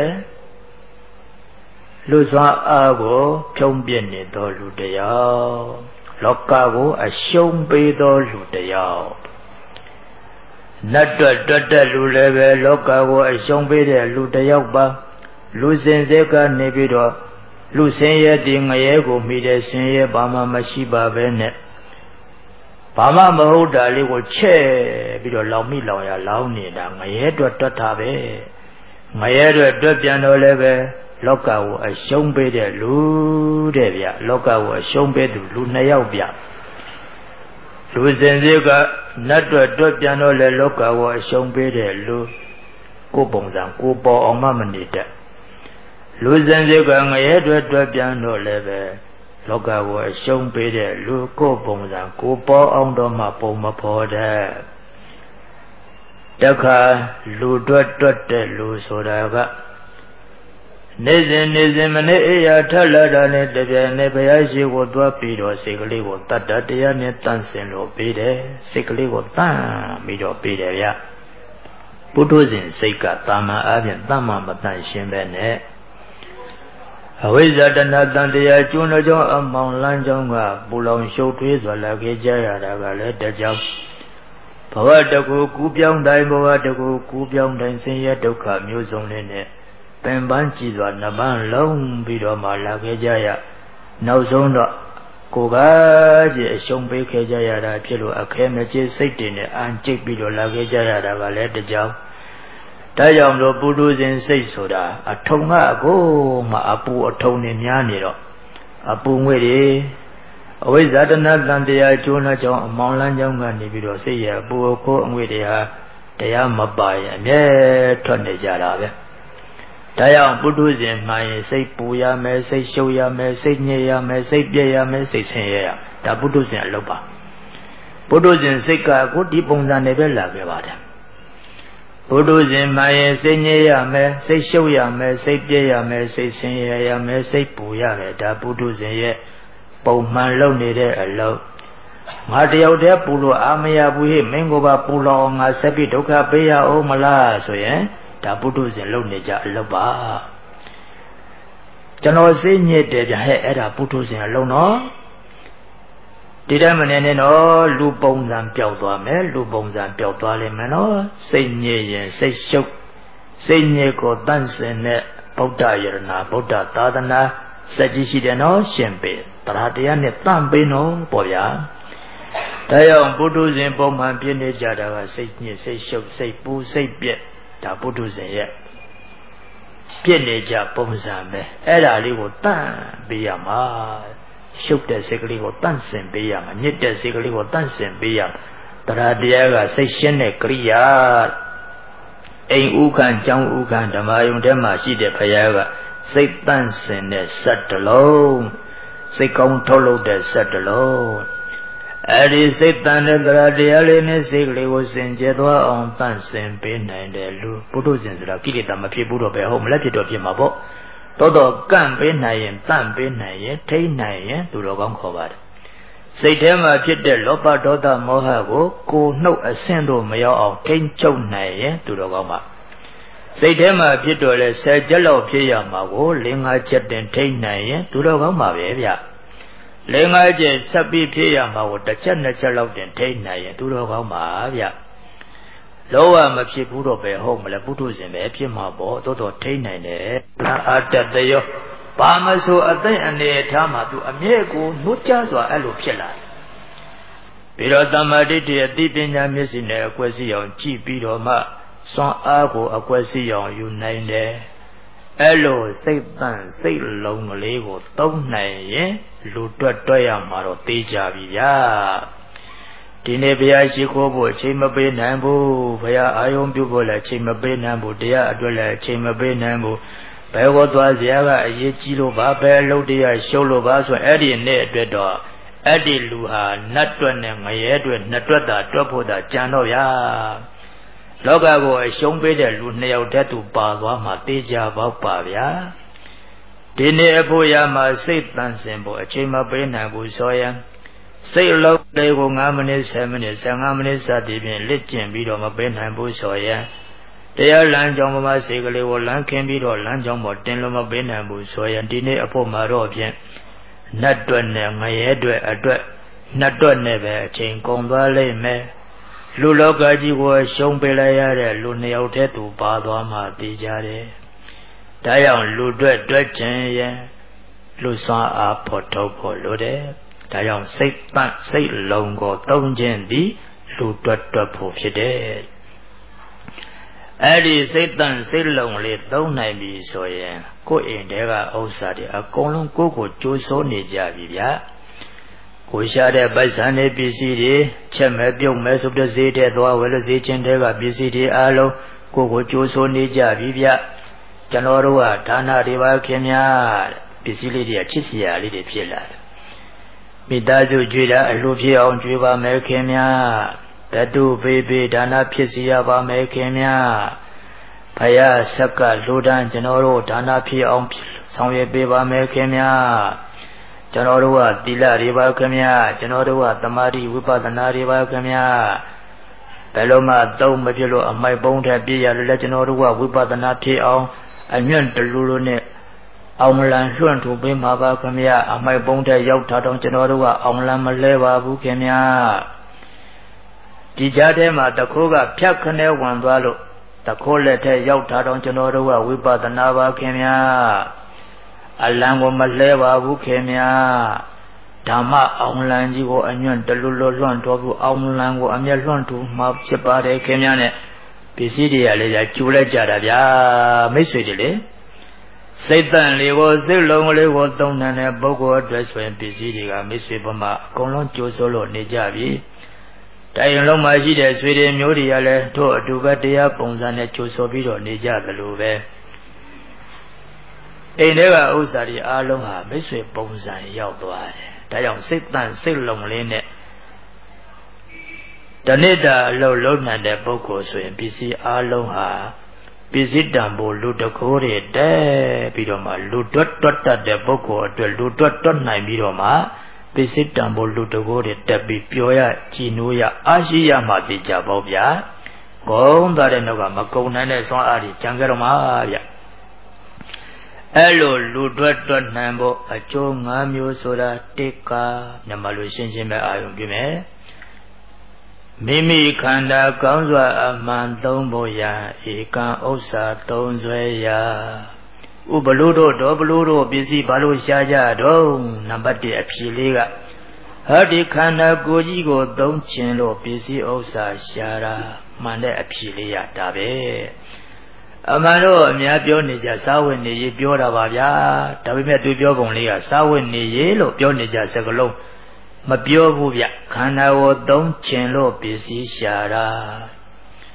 လူစွာအားကိုဖြုံးပြနေသောလူတယောက်လောကကိုအရှုံးပေးသောလူတယောက်နတ်တွတ်တွတ်တဲ့လူလည်းပဲလောကကိုအရှုံးပေးတဲ့လူတယောက်ပါလူစင်စစ်ကနေပြီးတော့လူစင်ရဲ့ဒီငရဲကိုမိတဲ့စင်ရဲ့ဘာမှမရှိပါပဲနဲ့ဘာမှမဟုတ်တာလေးကိုချဲ့ပြီးတော့လောင်မိလောင်ရလောင်နေတာငရဲတွတ်တွတ်တာပဲငရဲတွတ်တွတ်ပြန်တော့လည်းပဲလောကကိုအရှုံးပေးတဲ့လူတဲ့ဗျလောကကိုအရှုံးပေးသူလူနှစ်ယောက်ဗျလူစင်စစ်ကနတ်တွတ်တွတ်ပြန်တော့လေလောကကိုအရှုံးပေးတဲ့လူကိုပုံစံကိုပေါ်အောင်မမနေတတ်လူစင်စစ်ကငရဲတွတ်တွတ်ပြန်တော့လေပဲလောကကိုအရှုံးပေးတဲ့လူကိုပုံစံကိုပေါ်အောင်တော့မှပုံမဖော်တဲ့တခါလူတွတ်တွတ်တဲ့လူဆိုတာကနေစဉ်နေစဉ်မနေ့အေးရထလာတာနဲ့တပြိုင်နက်ဘုရားရှိခိုးသွားပြီးတော့စိတ်ကလေးကိုတတ်တတရားနဲ့တန့်စင်လို့ပြီးတယ်စိတ်ကလေးကိုတန့်ပြီးတော့ပြီးတယ်ဗျပုထုဇဉ်စိတ်ကတာမန်အားဖြင့်တန့်မှမတန့်ရှင်းပဲနဲ့အဝိဇ္ဇတဏတန်တရားကျွန်းတော်ကြောင့်အမောင်လန်းကြောင့်ကပူလောင်ရှုပ်ထွေးစွာလာခဲ့ကြရတာကလည်းတကြောင်ဘဝတကူကူးပြောင်းတိုင်းဘဝတကူကူးပြောင်းတိုင်းဆင်းရဲဒုက္ခမျိုးစုံလေးနဲ့ပင်ပန်းကြည်စွာနှစ်ပန်းလုံးပြီးတော့မှလာခဲ့ကြရနောက်ဆုံးတော့ကိုယ်ကကြီးအရှုံးပေးခဲ့ကြရတာဖြစ်လို့အခဲမကျေစိတ်တွေနဲ့အန်ကျိတ်ပြီးတော့လာခဲ့ကြရတာကလည်းတကြောင်ဒါကြောင့်လို့ပုထုဇဉ်စိတ်ဆိုတာအထုံကအကိုမှအပူအထုံနဲ့များနေတော့အပူငွေတွေအဝိဇ္ဇာတဏ္ဍတန်တရားကျိုးနှကြောင့်အမောင်လန်းကြောင့်ကနေပြီးတော့စိတ်ရအပူအကိုအငွေတွေဟာတရားမပါရင်အမြဲထွက်နေကြတာပဲဒါကြောင့်ပုထုဇဉ်မှရင်စိတ်ပူရမယ်စိတ်ရှုပ်ရမယ်စိတ်ညစ်ရမယ်စိတ်ပြည့်ရမယ်စိတ်ဆင်းရဲရဒါပုထုဇဉ်အလုပ်ပါပုထုဇဉ်စိတ်ကအခုဒီပုံစံနဲ့ပဲလာခဲ့ပါတယ်ပုထုဇဉ်မှရင်စိတ်ညစ်ရမယ်စိတ်ရှုပ်ရမယ်စိတ်ပြည့်ရမယ်စိတ်ဆင်းရဲရမယ်စိတ်ပူရမယ်ဒါပုထုဇဉ်ရဲ့ပုံမှန်လုပ်နေတဲ့အလုပ်ငါတယောက်တည်းပူလို့အာမရဘူးဟိမင်းကိုပါပူလောငါဆက်ပြီးဒုက္ခပေးရအောင်မလားဆိုရင်ဒါပုထုဇဉ်လုပ်နေကြအလုပ်ပါကျွန်တော်စိတ်ညစ်တယ်ဗျဟဲ့အဲ့ဒါပုထုဇဉ်အလုပ်နော်ဒီတိုင်းမနေနဲ့တော့လူပုံစံပျောက်သွားမယ်လူပုံစံပျောက်သွားလိမ့်မယ်နော်စိတ်ညစ်ရင်စိတ်ရှုပ်စိတ်ညစ်ကိုတန့်စင်တဲ့ဗုဒ္ဓယရနာဗုဒ္ဓသာသနာစက်ကြီးရှိတယ်နော်ရှင်ပေတရားတရားနဲ့တန့်ပေးနော်ပေါ့ဗျာဒါကြောင့်ပုထုဇဉ်ပုံမှန်ပြည့်နေကြတာကစိတ်ညစ်စိတ်ရှုပ်စိတ်ပူစိတ်ပြက်ဒါပုထုဇဉ်ရဲ့ပြည့်နေကြပုံစံပဲအဲ့ဒါလေးကိုတန့်ပေးရမှာရှုပ်တဲ့စိတ်ကလေးကိုတန့်စင်ပေးရမှာညစ်တဲ့စိတ်ကလေးကိုတန့်စင်ပေးရတရားတရားကစိတ်ရှင်းတဲ့ကရိယာအိမ်ဥခံကျောင်းဥခံဓမ္မယုံထဲမှာရှိတဲ့ဘုရားကစိတ်တန့်စင်တဲ့စက်တလုံးစိတ်ကောင်းထုတ်လုပ်တဲ့စက်တလုံးအဲ့ဒီစိတ်တန့်တဲ့တရားတရားလေးနဲ့စိတ်ကလေးကိုစင်ကြယ်သွားအောင်တန့်စင်ပေးနိုင်တယ်လူပုထုဇဉ်ဆိုတာကိလေသာမဖြစ်ဘူးတော့ပဲဟုတ်မလဲဖြစ်တော့ဖြစ်မှာပေါ့တော်တော်ကန့်ပေးနိုင်ရင်တန့်ပေးနိုင်ရင်ထိန်းနိုင်ရင်သူတော်ကောင်းခေါ်ပါတယ်စိတ်ထဲမှာဖြစ်တဲ့လောဘဒေါသမောဟကိုကိုနှုတ်အဆင့်တို့မရောက်အောင်ထိန်းချုပ်နိုင်ရင်သူတော်ကောင်းပါစိတ်ထဲမှာဖြစ်တော့လဲဆယ်ချက်လောက်ဖြစ်ရမှာကိုလေးငါးချက်တင်ထိန်းနိုင်ရင်သူတော်ကောင်းပါပဲဗျလေးငါးချက်ဆက်ပြီးဖြစ်ရမှာကိုတစ်ချက်နှစ်ချက်လောက်တင်ထိန်းနိုင်ရင်သူတော်ကောင်းပါဗျလောကမဖြစ်ဘူးတော့ပဲဟုတ်မလဲပုထုဇဉ်ပဲဖြစ်မှာပေါ့တော်တော်ထိန်းနိုင်တယ်အာတတယောဘာမဆိုအသိအနေထားမှာသူအမြဲကိုနှုတ်ကြစွာအဲ့လိုဖြစ်လာတယ်ပြီးတော့တမ္မာဒိဋ္ဌိအသိပညာမျက်စိနဲ့အကွက်စီအောင်ကြည့်ပြီးတော့မှစွမ်းအားကိုအကွက်စီအောင်ယူနိုင်တယ်အဲ့လိုစိတ်တန့်စိတ်လုံးကလေးကိုသုံးနိုင်ရင်လူတွက်တွက်ရမှာတော့သိကြပြီဗျာဒီနေ့ဘုရားရှိခိုးဖို့အချိန်မပေးနိုင်ဘူးဘုရားအာယုံပြုဖို့လည်းအချိန်မပေးနိုင်ဘူးတရားအတွက်လည်းအချိန်မပေးနိုင်ဘူးဘယ်ကိုသွားစရာကအရေးကြီးလို့ပါပဲအလုပ်တရားရှုပ်လို့ပါဆိုအဲ့ဒီနေ့အတွက်တော့အဲ့ဒီလူဟာနတ်တွက်နဲ့ငရဲတွက်နှစ်တွက်သာတွက်ဖို့သာကြံတော့ဗျာလောကကိုအရှုံးပေးတဲ့လူနှစ်ယောက်တည်းသူပါသွားမှသိကြပေါ့ပါဗျာဒီနေ့အဖို့ရမှာစိတ်တန်စင်ဖို့အချိန်မပေးနိုင်ဘူးဆိုရင်စိတ်လုံးလေးကို၅မိနစ်ဆယ်မိနစ်ဆယ်ငါးမိနစ်စသည်ဖြင့်လက်ကျင့်ပြီးတော့မပေးနိုင်ဘူးဆိုရင်တရားလမ်းကြောင်းမှာစိတ်ကလေးကိုလမ်းခင်းပြီးတော့လမ်းကြောင်းပေါ်တင်လို့မပေးနိုင်ဘူးဆိုရင်ဒီနေ့အဖို့မှာတော့ဖြင့်နတ်တွက်နဲ့ငရဲတွက်အတွက်နတ်တွက်နဲ့ပဲအချိန်ကုန်သွားလိမ့်မယ်လူလောကကြီးကိုရှုံးပေးလိုက်ရတဲ့လူနှစ်ယောက်တည်းသူပါသွားမှသိကြတယ်ဒါကြောင့်လူတွက်တွက်ခြင်းရဲ့လူစွမ်းအားဖို့ထုတ်ဖို့လိုတယ်ဒါကြောင့်စိတ်တန့်စိတ်လုံးကိုသုံးခြင်းသည်လူတွက်တွက်ဖို့ဖြစ်တယ်အဲ့ဒီစိတ်တန့်စိတ်လုံးလေးသုံးနိုင်ပြီဆိုရင်ကိုယ်အိမ်တဲကဥစ္စာတွေအကုန်လုံးကိုယ့်ကိုကြိုးစိုးနေကြပြီဗျာကိုရှာတဲ့ပိုက်ဆံတွေပစ္စည်းတွေချက်မဲ့ပြုတ်မဲ့ဆိုတဲ့ဈေးတဲ့သွားဝယ်လို့ဈေးချင်းတဲကပစ္စည်းတွေအားလုံးကိုယ့်ကိုကြိုးစိုးနေကြပြီဗျကျွန်တော်တို့ကဒါနတွေပါခင်ဗျာပစ္စည်းလေးတွေကချစ်စရာလေးတွေဖြစ်လာတယ်မိသားစုကြွေတာအလှဖြစ်အောင်ကြွေပါမယ်ခင်ဗျာတတုပေပေဒါနဖြစ်စီရပါမယ်ခင်ဗျာဘုရားဆက်ကလူတန်းကျွန်တော်တို့ဒါနဖြစ်အောင်ဆောင်ရွက်ပေးပါမယ်ခင်ဗျာကျွန်တော်တို့ကသီလတွေပါခင်ဗျာကျွန်တော်တို့ကသမာဓိဝိပဿနာတွေပါခင်ဗျာဘယ်လိုမှသုံးမဖြစ်လို့အမိုက်ပုံးထက်ပြည့်ရလို့လဲကျွန်တော်တို့ကဝိပဿနာဖြစ်အောင်အညွန့်တလူလူနဲ့အောင်လံလွှန့်ထူပေးမှာပါခင်ဗျာအမိုက်ပုံးထက်ရောက်ထားတော့ကျွန်တော်တို့ကအောင်လံမလဲပါဘူးခင်ဗျာဒီကြားထဲမှာတခိုးကဖြတ်ခနဲ့ဝင်သွားလို့တခိုးလက်ထဲရောက်ထားတော့ကျွန်တော်တို့ကဝိပဿနာပါခင်ဗျာအလံကိုမလဲပါဘူးခင်ဗျာဓမ္မအောင်လံကြီးကိုအညွန့်တလူလူလွှန့်တော်ဘူးအောင်လံကိုအမျက်လွှန့်ထူမှာဖြစ်ပါတယ်ခင်ဗျာနဲ့ပစ္စည်းတွေကလည်းကျူလိုက်ကြတာဗျာမိတ်ဆွေတွေလေစိတ်တန်လေးကိုစိတ်လုံးလေးကိုသုံးတဲ့ပုဂ္ဂိုလ်အတွက်ဆိုရင်ပစ္စည်းတွေကမိတ်ဆွေပမာအကုန်လုံးကြိုးစိုးလို့နေကြပြီတိုင်းလုံးမှာရှိတဲ့ဆွေတွေမျိုးတွေကလည်းတို့အတူပဲတရားပုံစံနဲ့ကြိုးစိုးပြီးတော့နေကြသလိုပဲအိမ်တွေကဥစ္စာတွေအားလုံးဟာမိတ်ဆွေပုံစံရောက်သွားတယ်ဒါကြောင့်စိတ်တန်စိတ်လုံးလေးနဲ့တဏိတာအလုံးလုံးနိုင်တဲ့ပုဂ္ဂိုလ်ဆိုရင်ပစ္စည်းအားလုံးဟာပစ္စည်းတံပိုးလူတကိုးတွေတဲပြီးတော့မှလူတွတ်တွတ်တတ်တဲ့ပုဂ္ဂိုလ်အတွက်လူတွတ်တွတ်နိုင်ပြီးတော့မှပစ္စည်းတံပိုးလူတကိုးတွေတက်ပြီးပြောရကြည်နိုးရအားရှိရမှသိကြပေါ့ဗျာဂုံးသားတဲ့နောက်ကမကုံနိုင်တဲ့စွမ်းအားတွေကြံကြတော့မှာဗျအဲ့လိုလူတွတ်တွတ်နိုင်ဖို့အကျိုး၅မျိုးဆိုတာတိက္ကာမြန်မာလူရှင်းရှင်းပဲအာရုံပြုမယ်မိမိခန္ဓာကောင်းစွာအမှန်သုံးဖို့ရာဧကံဥစ္စာသုံးဆွဲရာဥပလူတို့တော်ဘလူတို့ပစ္စည်းဘာလို့ရှားကြတော့နံပါတ်၁အဖြေလေးကဟောဒီခန္ဓာကိုယ်ကြီးကိုသုံးခြင်းလို့ပစ္စည်းဥစ္စာရှားတာမှန်တဲ့အဖြေလေးရတာပဲအမှန်တော့အများပြောနေကြစာဝတ်နေရေးပြောတာပါဗျာဒါပေမဲ့သူပြောပုံလေးကစာဝတ်နေရေးလို့ပြောနေကြစကားလုံးမပြောဘူးဗျခန္ဓာကိုသုံးခြင်းလို့ပစ္စည်းရှာတာတ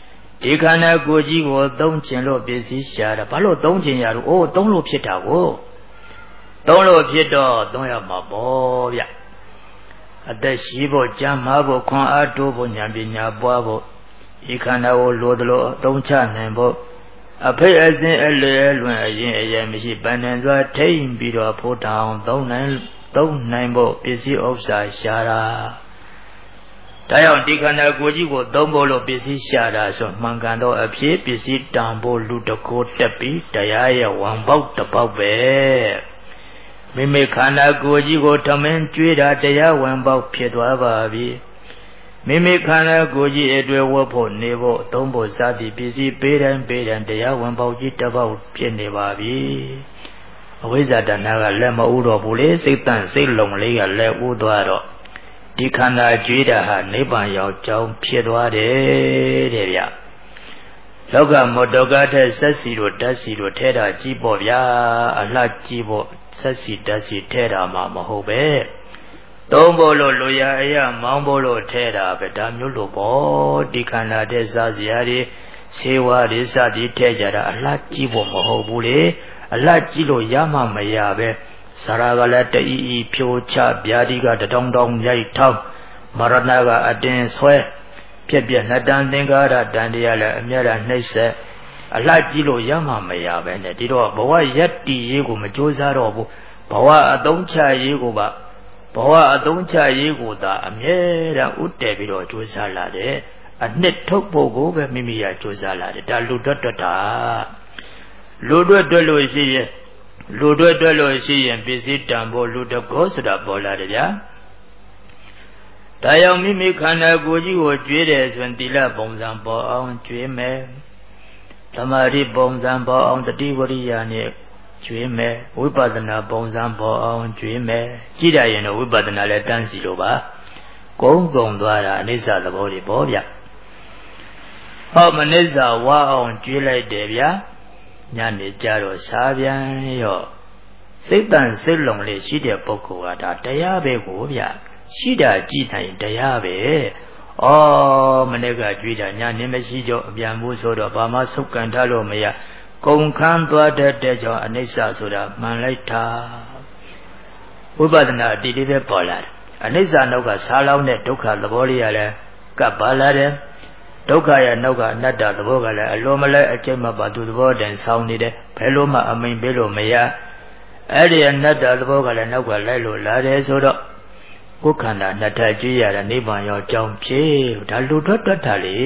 ဒီခန္ဓာကိုယ်ကြီးကိုသုံးခြင်းလို့ပစ္စည်းရှာတာဘာလို့သုံးခြင်းရလို့အိုးသုံးလို့ဖြစ်တာကိုသုံးလို့ဖြစ်တော့သုံးရမှာပေါ့ဗျအသက်ရှိဖို့ကြံ့မာဖို့ခွန်အားတိုးဖို့ဉာဏ်ပညာပွားဖို့ဒီခန္ဓာကိုလိုသလိုသုံးချနိုင်ဖို့အဖိတ်အစင်းအလေအလွန်အရင်အရင်မရှိပန်းနိုင်စွာထိမ့်ပြီးတော့ဖို့တောင်သုံးနိုင်သုံးနိုင်ဖို့ပစ္စည်းဥစ္စာရှာတာဒါကြောင့်ဒီခန္ဓာကိုယ်ကြီးကိုသုံးဖို့လို့ပစ္စည်းရှာတာဆိုမှန်ကန်တော့အဖြစ်ပစ္စည်းတန်ဖို့လူတကိုးတက်ပြီးတရားရဲ့ဝံပေါက်တစ်ပေါက်ပဲမိမိခန္ဓာကိုယ်ကြီးကိုထမင်းကျွေးတာတရားဝံပေါက်ဖြစ်သွားပါပြီမိမိခန္ဓာကိုယ်ကြီးအတွေ့ဝတ်ဖို့နေဖို့သုံးဖို့စသည်ပစ္စည်းပေးတိုင်းပေးတိုင်းတရားဝံပေါက်ကြီးတစ်ပေါက်ဖြစ်နေပါပြီအဝိဇ္ဇာတဏှာကလက်မဥတော့ဘူးလေစိတ်တန့်စိတ်လုံလေးကလက်ဥသွားတော့ဒီခန္ဓာကြွေးတာဟာနိဗ္ဗာန်ရောက်ကြောင်းဖြစ်သွားတယ်တဲ့ဗျလောကမောတ္တကတဲ့ဆက်စီတို့ဓာတ်စီတို့ထဲတာကြီးပေါ့ဗျာအလှကြီးပေါ့ဆက်စီဓာတ်စီထဲတာမှမဟုတ်ပဲသုံးဖို့လို့လူရအရာမောင်းဖို့လို့ထဲတာပဲဒါမျိုးလို့ပေါ့ဒီခန္ဓာတဲ့စားစရာတွေဆေးဝါးတွေစသည်ထဲကြတာအလှကြီးဖို့မဟုတ်ဘူးလေအလှကြီးလို့ရမှမရပဲဇာရကလည်းတအီအီဖြိုချဗျာတိကတတောင်တောင်ရိုက်ထောင်းမရဏကအတင်ဆွဲပြက်ပြက်နှစ်တန်သင်္ကာရတန်တရားလည်းအမြဲတမ်းနှိမ့်ဆက်အလှကြီးလို့ရမှမရပဲနဲ့ဒီတော့ဘဝယက်တီရေးကိုမကြိုးစားတော့ဘူးဘဝအသုံးချရေးကိုပါဘဝအသုံးချရေးကိုသာအမြဲတမ်းဥတည်ပြီးတော့ကြိုးစားလာတယ်အနှစ်ထုတ်ဖို့ကိုပဲမိမိရကြိုးစားလာတယ်ဒါလူတွတ်တွတ်တာလူတွတ်တွတ်လို့ရှိရဲ့လူတွတ်တွတ်လို့ရှိရင်ပစ္စည်းတန်ဖို့လူတကောဆိုတာပေါ်လာတယ်ဗျာဒါကြောင့်မိမိခန္ဓာကိုယ်ကြီးကိုကျွေးတယ်ဆိုရင်သီလပုံစံပေါ်အောင်ကျွေးမယ်ဓမ္မရိပုံစံပေါ်အောင်တတိဝရိယနဲ့ကျွေးမယ်ဝိပဿနာပုံစံပေါ်အောင်ကျွေးမယ်ကြည့်ရရင်တော့ဝိပဿနာလည်းတန်းစီလို့ပါကုန်းကုံသွားတာအနိစ္စသဘောတွေပေါ့ဗျဟောမနိစ္စဝါအောင်ကျွေးလိုက်တယ်ဗျာညနေကြတော့စားပြန်ရောစိတ်တန်စိတ်လုံလေးရှိတဲ့ပုဂ္ဂိုလ်ကဒါတရားပဲကိုဗျရှိတာကြည့်နိုင်တရားပဲဩမနေ့ကကြွေးတာညနေမရှိကြောအပြန်မှုဆိုတော့ဘာမှဆုတ်ကန်ထားလို့မရကုန်ခန်းသွားတတ်တဲ့ကြောင့်အနိစ္စဆိုတာမှန်လိုက်တာဝိပဿနာအတိလေးပဲပေါ်လာတယ်အနိစ္စနောက်ကစားလောင်းတဲ့ဒုက္ခသဘောလေးရလဲကပ်ပါလာတယ်ဒုက္ခရဲ့နောက်ကအနတ္တသဘောကလည်းအလိုမလဲအကျိတ်မပါသူသဘောတည်းဆောင်းနေတယ်ဘယ်လိုမှအမိန်ပေးလို့မရအဲ့ဒီအနတ္တသဘောကလည်းနောက်ကလိုက်လို့လာတယ်ဆိုတော့ကိုယ်ခန္ဓာနှစ်ထပ်ကြည့်ရတဲ့နိဗ္ဗာန်ရောက်ကြောင်းဖြစ်ဒါလူထွက်တွတ်တာလေ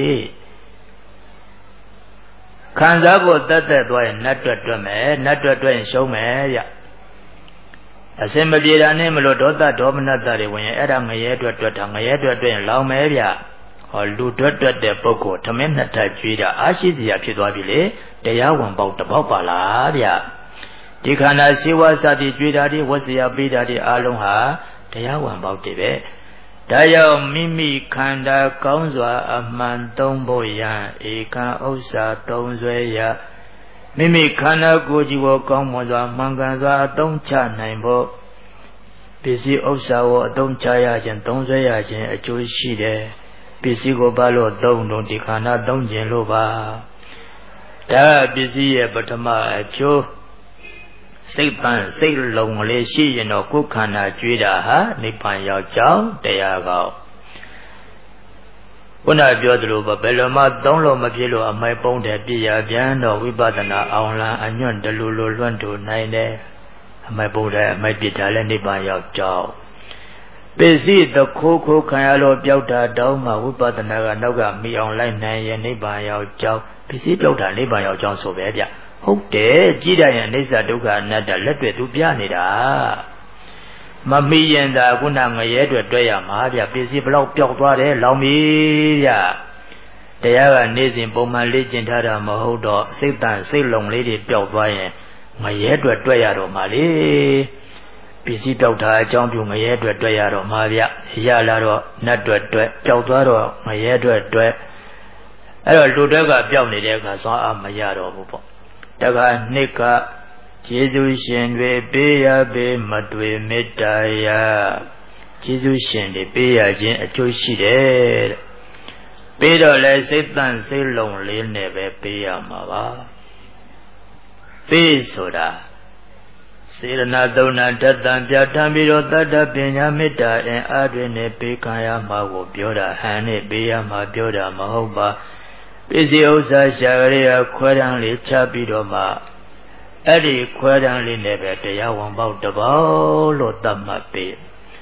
ခံစားဖို့တတ်သက်သွားရင်နတ်တွတ်တွတ်မယ်နတ်တွတ်တွတ်ရင်ရှုံးမယ်ရအစင်မပြေတာနဲ့မလို့ဒေါသဒေါမနတတွေဝင်ရင်အဲ့ဒါငရဲတွတ်တွတ်တာငရဲတွတ်တွတ်ရင်လောင်မယ်ဗျဟောလူတွတ်တွတ်တဲ့ပုဂ္ဂိုလ်ထမင်းနှစ်ထပ်ကြွေးတာအားရှိစရာဖြစ်သွားပြီလေတရားဝင်ပေါက်တစ်ပေါက်ပါလားဗျဒီခန္ဓာရှိဝါစသည်ကြွေးတာတွေဝတ်စရာပေးတာတွေအားလုံးဟာတရားဝင်ပေါက်တွေပဲဒါကြောင့်မိမိခန္ဓာကောင်းစွာအမှန်သုံးဖို့ရန်ဧကံဥစ္စာသုံးဆွဲရမိမိခန္ဓာကိုယ်ကြီးကိုကောင်းမွန်စွာမှန်ကန်စွာအသုံးချနိုင်ဖို့ပစ္စည်းဥစ္စာကိုအသုံးချရခြင်းသုံးဆွဲရခြင်းအကျိုးရှိတယ်ပစ္စည်းကိုဘာလို့သုံးလို့ဒီခန္ဓာသုံးခြင်းလို့ပါဒါပစ္စည်းရဲ့ပထမအကျိုးစိတ်ပန်းစိတ်လုံလေးရှိရင်တော့ကိုယ်ခန္ဓာကြွေးတာဟာနိဗ္ဗာန်ရောက်ကြောင်းတရားကောင်းခုနပြောသလိုပဲဘယ်လိုမှသုံးလို့မဖြစ်လို့အမိုက်ပုံးတယ်ပြရပြန်တော့ဝိပဿနာအောင်လံအညွန့်တလူလိုလွန့်တူနိုင်တယ်အမိုက်ပုံးတယ်အမိုက်ပြတာလည်းနိဗ္ဗာန်ရောက်ကြောင်းပစ္စည်းတခိုးခိုးခံရလို့ပျောက်တာတောင်းမှဝိပဿနာကနောက်ကမိအောင်လိုက်နိုင်ရင်နိဗ္ဗာန်ရောက်ကြောင်းပစ္စည်းပျောက်တာနိဗ္ဗာန်ရောက်ကြောင်းဆိုပဲဗျဟုတ်တယ်ကြည့်တယ်အနိစ္စဒုက္ခအနတ္တလက်တွေ့သူပြနေတာမမီရင်သာခုနငရဲတွေတွေ့ရမှာဗျပစ္စည်းဘလောက်ပျောက်သွားတယ်လောင်ပြီဗျတရားကနေ့စဉ်ပုံမှန်လေ့ကျင့်ထားတာမဟုတ်တော့စိတ်တန်စိတ်လုံလေးတွေပျောက်သွားရင်ငရဲတွေတွေ့ရတော့မှာလေပစ္စည်းပျောက်တာအကြောင်းပြုငရဲတွေတွေ့ရတော့မှာဗျရလာတော့နတ်တွေတွေ့ပျောက်သွားတော့ငရဲတွေတွေ့အဲ့တော့လူတွေကပျောက်နေတဲ့အခါသွားအမရတော့ဘူးပေါ့တခါနှစ်ကကျေးဇူးရှင်တွေပေးရပေးမတွေ့မေတ္တာရကျေးဇူးရှင်တွေပေးရခြင်းအကျိုးရှိတယ်တဲ့ပေးတော့လဲစိတ်တန့်စိတ်လုံးလေးနဲ့ပဲပေးရမှာပါပေးဆိုတာစေရနာသုံးနာတတံပြဋ္ဌာန်းပြီးတော့တတ္တပညာမေတ္တာအင်အားတွေနဲ့ပေးခံရမှာကိုပြောတာဟန်နဲ့ပေးရမှာပြောတာမဟုတ်ပါပစ္စည်းဥစ္စာရှာကြရခွဲတန်းလေးချပြီးတော့မှအဲ့ဒီခွဲတန်းလေးနဲ့ပဲတရားဝန်ပေါက်တပေါက်လို့သတ်မှတ်ပေး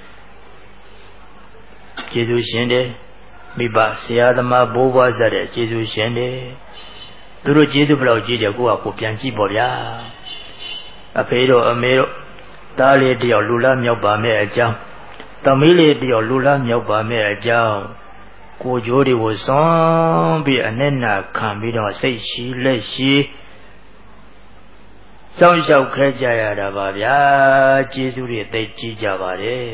ကျေးဇူးရှင်တယ်မိဘဆရာသမားဘိုးဘွားဆက်တဲ့ကျေးဇူးရှင်တယ်သူတို့ကျေးဇူးဘယ်လောက်ကြီးတယ်ကိုကကိုပြန်ကြည့်ပေါ့ဗျာအဖေတို့အမေတို့သားလေးတယောက်လူလားမြောက်ပါမဲ့အကြောင်းသမီးလေးတယောက်လူလားမြောက်ပါမဲ့အကြောင်းကိုကြိုးတွေကိုစွန့်ပြီးအနဲ့နာခံပြီးတော့စိတ်ရှိလက်ရှိစောင့်ရှောက်ခဲ့ကြရတာပါဗျာကျေးဇူးတွေသိကြည့်ကြပါတယ်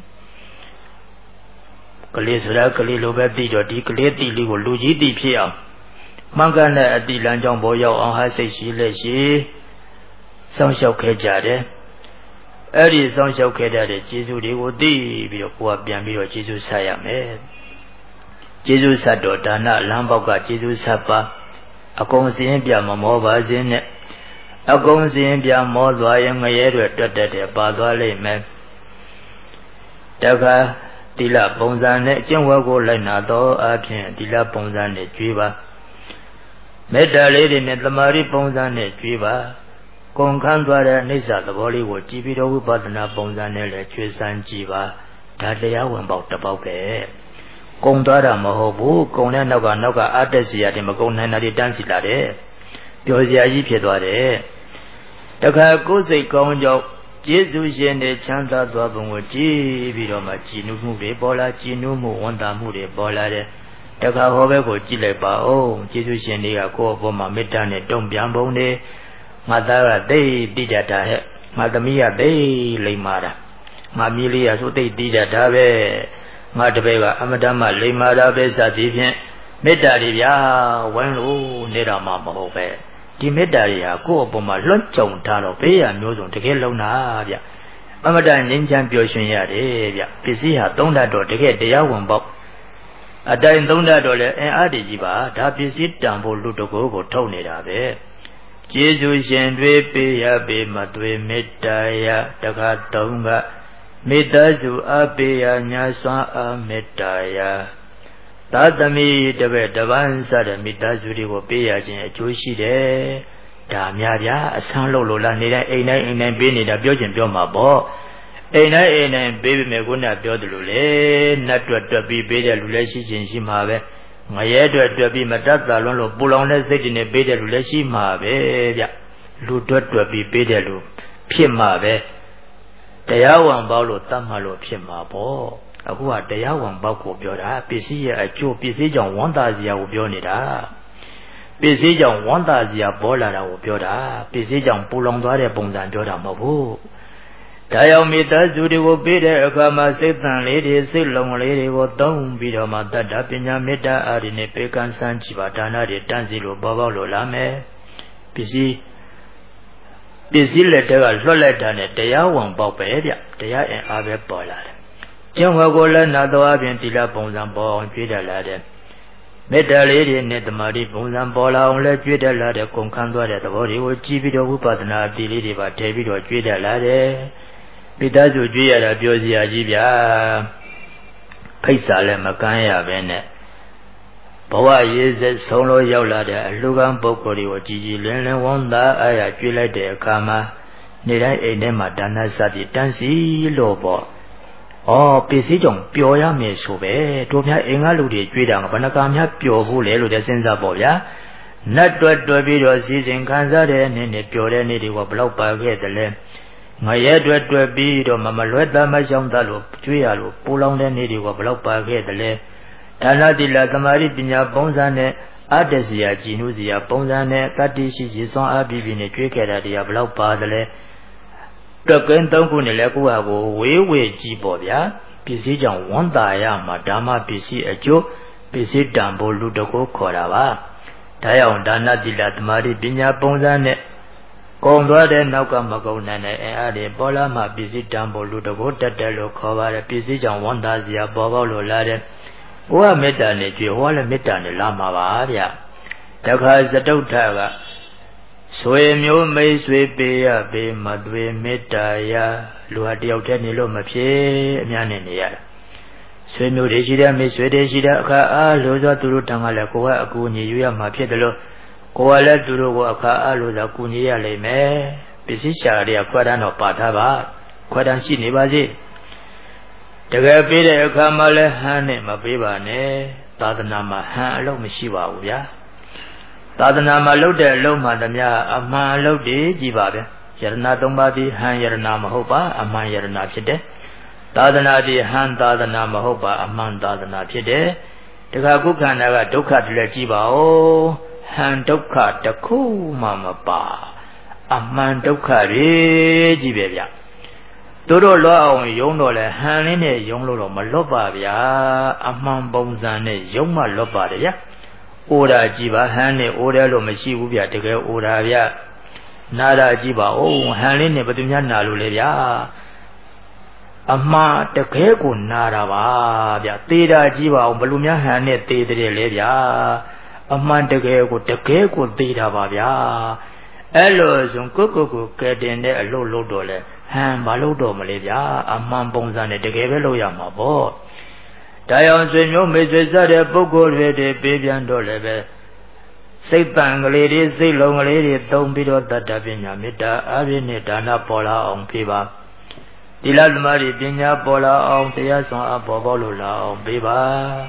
ကလေးဆိုတာကလေးလိုပဲပြီးတော့ဒီကလေးတိလေးကိုလူကြီးတိဖြစ်အောင်မှန်ကန်တဲ့အတိလမ်းကြောင်းပေါ်ရောက်အောင်ဟာစိတ်ရှိလက်ရှိစောင့်ရှောက်ခဲ့ကြတယ်အဲ့ဒီစောင့်ရှောက်ခဲ့တဲ့ကျေးဇူးတွေကိုသိပြီးတော့ကိုယ်ကပြန်ပြီးတော့ကျေးဇူးဆက်ရမယ်ကျေးဇူးဆက်တော်ဒါနလမ်းပေါက်ကကျေးဇူးဆက်ပါအကုန်စင်းပြမမောပါစေနဲ့အကုန်စင်းပြမောသွားရင်ငရဲတွေတွတ်တက်တယ်ပါသွားလိမ့်မယ်တခါတိလပုံစံနဲ့အကျင့်ဝတ်ကိုလိုက်နာတော့အပြင်တိလပုံစံနဲ့ကြွေးပါမေတ္တာလေးတွေနဲ့တမာရီပုံစံနဲ့ကြွေးပါကုန်ခန်းသွားတဲ့အိဋ္ဌသဘောလေးကိုကြည်ပြီးတော့ဝိပဿနာပုံစံနဲ့လည်းကျွေးစမ်းကြည့်ပါဒါတရားဝင်ပေါက်တစ်ပေါက်ပဲကုန်သွားတာမဟုတ်ဘူးကုန်တဲ့နောက်ကနောက်ကအာတက်စီရတယ်မကုန်နိုင်တာတွေတန်းစီလာတယ်ပျော်စရာကြီးဖြစ်သွားတယ်တခါကိုယ်စိတ်ကောင်းကြောင့်ကျေးဇူးရှင်တွေချမ်းသာသွားပုံကိုကြည်ပြီးတော့မှကြည်နူးမှုတွေပေါ်လာကြည်နူးမှုဝန်တာမှုတွေပေါ်လာတယ်တခါဟောဘက်ကိုကြည့်လိုက်ပါဦးကျေးဇူးရှင်တွေကကိုယ့်အပေါ်မှာမေတ္တာနဲ့တုံ့ပြန်ပုံတွေငါသားကသိတိတတ်တာဟဲ့ငါသမီးကသိလိမ္မာတာငါမြေးလေးကဆိုသိတိတတ်တာပဲငါတပည့်ကအမတ္တမလိမ္မာတာပဲစသည်ဖြင့်မေတ္တာတွေဗျာဝိုင်းလို့နေတာမှမဟုတ်ပဲဒီမေတ္တာတွေဟာကိုယ့်အပေါ်မှာလွတ်ကြုံထားတော့ဘေးရမျိုးစုံတကယ်လုံးတာဗျအမတ္တငြိမ်းချမ်းပျော်ရွှင်ရတယ်ဗျပစ္စည်းဟာသုံးတတ်တော့တကယ်တရားဝင်ပေါက်အတိုင်းသုံးတတ်တော့လဲအင်အားတည်ကြီးပါဒါပစ္စည်းတန်ဖို့လူတကိုယ်ကိုထုတ်နေတာပဲကျေးဇူးရှင်တွေပေးရပေးမသွေမေတ္တာယတခါသုံးကမေတ္တာစုအပေးရညာစွမ်းအမေတ္တာယသာသမီတပည့်တပန်းစတဲ့မေတ္တာစုတွေကိုပေးရခြင်းအကျိုးရှိတယ်ဒါများဗျာအဆန်းလို့လို့လားနေတိုင်းအိမ်တိုင်းအိမ်တိုင်းပေးနေတာပြောခြင်းပြောမှာပေါ့အိမ်တိုင်းအိမ်တိုင်းပေးပေမဲ့ခုနပြောတယ်လို့လေနတ်တွက်တွက်ပြီးပေးတဲ့လူလည်းရှိခြင်းရှိမှာပဲငရဲအတွက်တွေ့ပြီးမတတ်တာလွန်းလို့ပူလောင်တဲ့စိတ်တွေနဲ့ပေးတဲ့လူလည်းရှိမှာပဲဗျလူတွက်တွက်ပြီးပေးတဲ့လူဖြစ်မှာပဲတရားဝင်ပေါက်လို့တတ်မှလို့ဖြစ်မှာပေါ့အခုကတရားဝင်ပေါက်ကိုပြောတာပစ္စည်းရဲ့အကျိုးပစ္စည်းကြောင့်ဝန်တာစရာကိုပြောနေတာပစ္စည်းကြောင့်ဝန်တာစရာပေါ်လာတာကိုပြောတာပစ္စည်းကြောင့်ပူလောင်သွားတဲ့ပုံစံပြောတာမဟုတ်ဘူးဒါကြောင့်မေတ္တာစုတွေကိုပေးတဲ့အခါမှာစိတ်တန်လေးတွေစိတ်လုံးလေးတွေကိုသုံးပြီးတော့မှတတ္တပညာမေတ္တာအားဖြင့်ပေကံစမ်းကြည့်ပါဒါနတွေတန်းစီလို့ပေါ်ပေါက်လို့လာမယ်ပစ္စည်းပစ္စည်းလက်တက်ကလွတ်လိုက်တာနဲ့တရားဝင်ပေါက်ပဲဗျတရားအင်အားပဲပေါ်လာတယ်ကျင့်ဝတ်ကိုလည်းနာတော်အပြင်တိလပုံစံပေါ်အောင်ကြွေးတက်လာတယ်မေတ္တာလေးတွေနဲ့တမာတိပုံစံပေါ်လာအောင်လည်းကြွေးတက်လာတဲ့ကုန်ခန်းသွားတဲ့သဘောတွေကိုကြည်ပြီးတော့ဝိပဿနာအတိလေးတွေပါထည့်ပြီးတော့ကြွေးတက်လာတယ်ပိတ္တစုကြွေးရတာပြောစရာကြီးဗျာဖိတ်စာလည်းမကမ်းရပဲနဲ့ဘဝရေးစက်ဆုံးလို့ရောက်လာတဲ့အလှကံပုဂ္ဂိုလ်တွေကိုကြည်ကြည်လင်းလင်းဝန်တာအားရကြွေးလိုက်တဲ့အခါမှာနေတိုင်းအိမ်ထဲမှာဒါနစသည်တန်းစီလို့ပေါ့ဩပစ္စည်းကြောင့်ပျော်ရမယ်ဆိုပဲတို့များအိမ်ကလူတွေကြွေးတာကဘဏ္ဍကာများပျော်ဖို့လေလို့တည်းစဉ်းစားပေါ့ဗျာနတ်တွက်တွက်ပြီးတော့စီစဉ်ခံစားတဲ့အနေနဲ့ပျော်တဲ့နေ့တွေကဘလောက်ပါခဲ့တယ်လဲငရဲတွက်တွက်ပြီးတော့မမလွဲသားမရှောင်းသားလို့ကြွေးရလို့ပူလောင်တဲ့နေ့တွေကဘလောက်ပါခဲ့တယ်လဲဒါနတိလသမာဓိပညာပုံစံနဲ့အတ္တစီယာကြည်နုစီယာပုံစံနဲ့တတ္တိရှိရှိစွမ်းအားပြီးပြီးနဲ့ကြွေးခဲ့တာတွေကဘလောက်ပါတယ်လဲတွက်ကင်းသုံးခုနဲ့လည်းကိုယ့်ဟာကိုဝေးဝေးကြည့်ပေါ့ဗျာပစ္စည်းကြောင့်ဝန်တာရမှာဓမ္မပစ္စည်းအကျိုးပစ္စည်းတန်ဖို့လူတကိုခေါ်တာပါဒါကြောင့်ဒါနတိလသမာဓိပညာပုံစံနဲ့ကုံသွားတဲ့နောက်ကမကုံနိုင်တဲ့အင်အားတွေပေါ်လာမှပစ္စည်းတန်ဖို့လူတကိုတက်တယ်လို့ခေါ်ပါတယ်ပစ္စည်းကြောင့်ဝန်တာစရာပေါ်ပေါက်လို့လာတဲ့ကိုကမေတ္တာနဲ့ကြွေဟောလည်းမေတ္တာနဲ့လာမှာပါဗျတခါစတုထကဆွေမျိုးမိတ်ဆွေပေးရပေးမသွေမေတ္တာရလူဟာတယောက်တည်းနေလို့မဖြစ်အများနဲ့နေရတာဆွေမျိုးတွေရှိတဲ့မိတ်ဆွေတွေရှိတဲ့အခါအားလို့ဆိုသူတို့တန်ကလည်းကိုကအကူအညီယူရမှာဖြစ်တယ်လို့ကိုယ်ကလည်းသူတို့ကိုအခါအားလို့ဆိုကူညီရလိမ့်မယ်ပစ္စည်းရှာတွေကခွဲတန်းတော့ပါထားပါခွဲတန်းရှိနေပါစေတကယ်ပေးတဲ့အခါမှလည်းဟန်းနဲ့မပေးပါနဲ့သာသနာမှာဟန်းအလုပ်မရှိပါဘူးဗျာသာသနာမှာလုပ်တဲ့အလုပ်မှတည်းများအမှန်အလုပ်တွေကြည်ပါဗျာယရဏသုံးပါးဒီဟန်းယရဏမဟုတ်ပါအမှန်ယရဏဖြစ်တယ်သာသနာဒီဟန်းသာသနာမဟုတ်ပါအမှန်သာသနာဖြစ်တယ်တခါခုခန္ဓာကဒုက္ခတည်းကြည်ပါဦးဟန်ဒုက္ခတခုမှမပါအမှန်ဒုက္ခတွေကြီးပဲဗျတို့တို့လွတ်အောင်ယုံတော့လဲဟန်လေးနဲ့ယုံလို့တော့မလွတ်ပါဗျာအမှန်ပုံစံနဲ့ယုံမှလွတ်ပါတယ်ဗျအိုရာကြည်ပါဟန်နဲ့အိုတယ်လို့မရှိဘူးဗျတကယ်အိုရာဗျနာရာကြည်ပါဦးဟန်လေးနဲ့ဘယ်သူများနာလို့လဲဗျာအမှန်တကယ်ကိုနာတာပါဗျသေးတာကြည်ပါအောင်ဘယ်လိုများဟန်နဲ့သေးတယ်လဲဗျာအမှန်တကယ်ကိုတကယ်ကိုသိတာပါဗျာအဲ့လိုဆိုကိုကိုကိုကဲတင်တဲ့အလုပ်လုပ်တော့လဲဟမ်မလုပ်တော့မလဲဗျာအမှန်ပုံစံနဲ့တကယ်ပဲလုပ်ရမှာပေါ့ဒါကြောင့်ဆွေမျိုးမိတ်ဆွေစတဲ့ပုဂ္ဂိုလ်တွေတည်းပေးပြန်တော့လဲပဲစိတ်တန်ကလေးတွေစိတ်လုံးကလေးတွေတုံးပြီးတော့တတ္တပညာမေတ္တာအဘိနိဒါနပေါ်လာအောင်ပေးပါတိလသမารိပညာပေါ်လာအောင်တရားဆောင်အပေါ်ပေါက်လို့လာအောင်ပေးပါ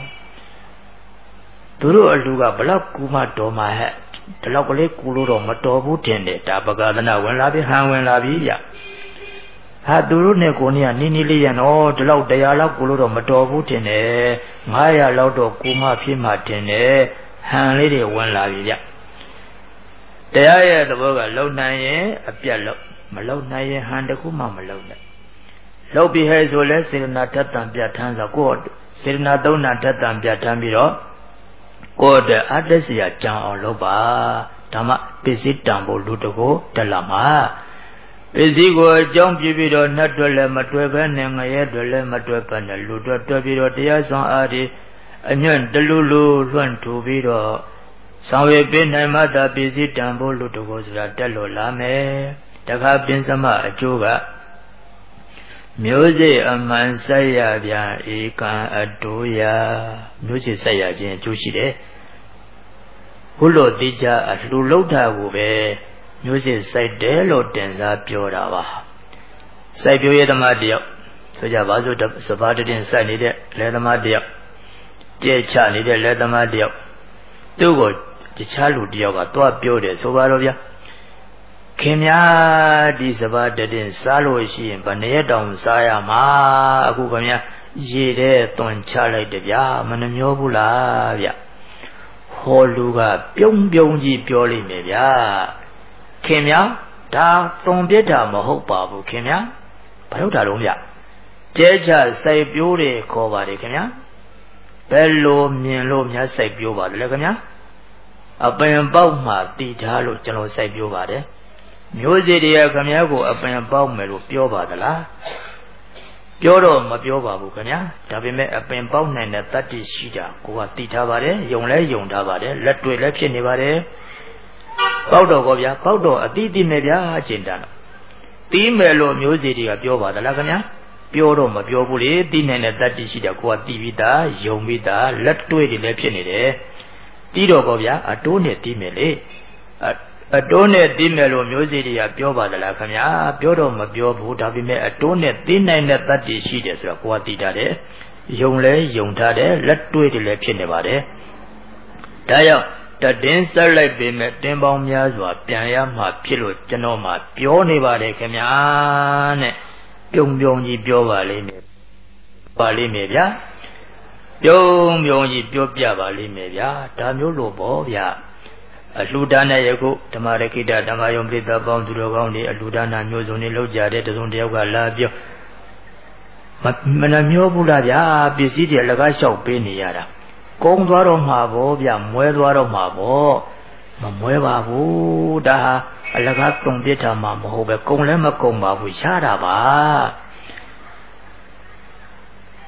သူတို့အလူကဘလောက်ကူမတော်မှာဟဲ့ဒီလောက်ကလေးကူလို့တော့မတော်ဘူးတင်တယ်ဒါပကာသနာဝင်လာပြီဟန်ဝင်လာပြီဗျဟာသူတို့နဲ့ကိုနေကနီးနီးလေးရနော်ဒီလောက်တရားလောက်ကူလို့တော့မတော်ဘူးတင်တယ်ငါးရာလောက်တော့ကူမဖြစ်မှတင်တယ်ဟန်လေးတွေဝင်လာပြီဗျတရားရဲ့သဘောကလုံနိုင်ရင်အပြတ်လို့မလုံနိုင်ရင်ဟန်တခုမှမလုံနဲ့လောက်ပြီးဟဲ့ဆိုလဲစေရနာတတ်တံပြဋ္ဌာန်းဆိုကိုစေရနာသုံးနာတတ်တံပြဋ္ဌာန်းပြီးတော့ကိုယ်တဲ့အတ္တစရာကြံအောင်လုပ်ပါဓမ္မပစ္စည်းတံဖို့လူတကိုတက်လာမှာပစ္စည်းကိုအကြောင်းပြပြီးတော့နှတ်တွဲလည်းမတွဲဘဲနဲ့ငရဲတွဲလည်းမတွဲဘဲနဲ့လူတွဲတွဲပြီးတော့တရားဆောင်အားဒီအညွန့်တလူလူလွှန့်ထူပြီးတော့ဆောင်ရွက်ပေးနိုင်မှသာပစ္စည်းတံဖို့လူတကိုဆိုတာတက်လို့လာမယ်တခါပင်စမအကျိုးကမျိုးစေ့အမှန်ဆက်ရပြန်ဧကံအတူယမျိုးစေ့ဆက်ရခြင်းအကျိုးရှိတယ်ဘုလို့တိကျအလှလုံးတာကိုပဲမျိုးစေ့စိုက်တယ်လို့တင်စားပြောတာပါစိုက်ပျိုးရသမားတယောက်ဆိုကြပါစို့စပါးတင်စိုက်နေတဲ့လယ်သမားတယောက်ကြဲချနေတဲ့လယ်သမားတယောက်သူ့ကိုတခြားလူတယောက်ကသွားပြောတယ်ဆိုပါတော့ဗျာခင်များဒီစပါးတင်စားလို့ရှိရင်ဗနေတောင်စားရမှာအခုခင်ဗျာရေတဲ့တွန်ချလိုက်တယ်ဗျာမနှမျောဘူးလားဗျဟောလူကပြုံးပြုံးကြီးပြောလိမ့်မယ်ဗျာခင်ဗျာဒါသွန်ပြစ်တာမဟုတ်ပါဘူးခင်ဗျာဘာလို့တာလုံးဗျကျဲချစိုက်ပြိုးတယ်ခေါ်ပါတယ်ခင်ဗျာဘယ်လိုမြင်လို့များစိုက်ပြိုးပါလဲခင်ဗျာအပင်ပေါက်မှတည်ထားလို့ကျွန်တော်စိုက်ပြိုးပါတယ်မျိုးစေ့တွေကခင်ဗျားကိုအပင်ပေါက်မယ်လို့ပြောပါသလားပြောတော့မပြောပါဘူးခင်ဗျာဒါပေမဲ့အပင်ပေါက်နိုင်တဲ့တတ္တိရှိတာကိုကတည်ထားပါတယ်ယုံလဲယုံထားပါတယ်လက်တွေ့လည်းဖြစ်နေပါတယ်ပေါက်တော့ကောဗျာပေါက်တော့အတိအတိနဲ့ဗျာအကျဉ်းတန်းတီးမယ်လို့မျိုးစေ့တွေကပြောပါသလားခင်ဗျာပြောတော့မပြောဘူးလေတီးနိုင်တဲ့တတ္တိရှိတာကိုကတည်ပြီးသားယုံပြီးသားလက်တွေ့တွေလည်းဖြစ်နေတယ်တီးတော့ကောဗျာအတိုးနဲ့တီးမယ်လေအတိုးနဲ့တီးမယ်လို့မျိုးစေ့တွေကပြောပါသလားခင်ဗျာပြောတော့မပြောဘူးဒါပေမဲ့အတိုးနဲ့တီးနိုင်တဲ့တတ္တိရှိတယ်ဆိုတော့ကိုကတည်ထားတယ်ယုံလဲယုံထားတယ်လက်တွေ့တွေလည်းဖြစ်နေပါတယ်ဒါကြောင့်တတင်းဆက်လိုက်ပေမဲ့တင်းပေါင်းများစွာပြန်ရမှဖြစ်လို့ကျွန်တော်မှပြောနေပါတယ်ခင်ဗျာနဲ့ပြုံပြုံကြီးပြောပါလိမ့်မယ်ပါလိမ့်မယ်ဗျာပြုံပြုံကြီးပြောပြပါလိမ့်မယ်ဗျာဒါမျိုးလို့ပေါ့ဗျာအလှူဒါနရဲ့ခုဓမ္မရခိတဓမ္မယုံပိသပေါင်းသူတော်ကောင်းတွေအလှူဒါနမျိုးစုံတွေလုပ်ကြတဲ့တစုံတယောက်ကလာပြောမနှမျောဘူးလားဗျာပစ္စည်းတွေလကားလျှောက်ပေးနေရတာကုန်းသွားတော့မှာပေါ့ဗျမွဲသွားတော့မှာပေါ့မမွဲပါဘူးဒါဟာအလကားတုံပြစ်တာမှမဟုတ်ပဲကုန်းလည်းမကုန်းပါဘူးရှားတာပါ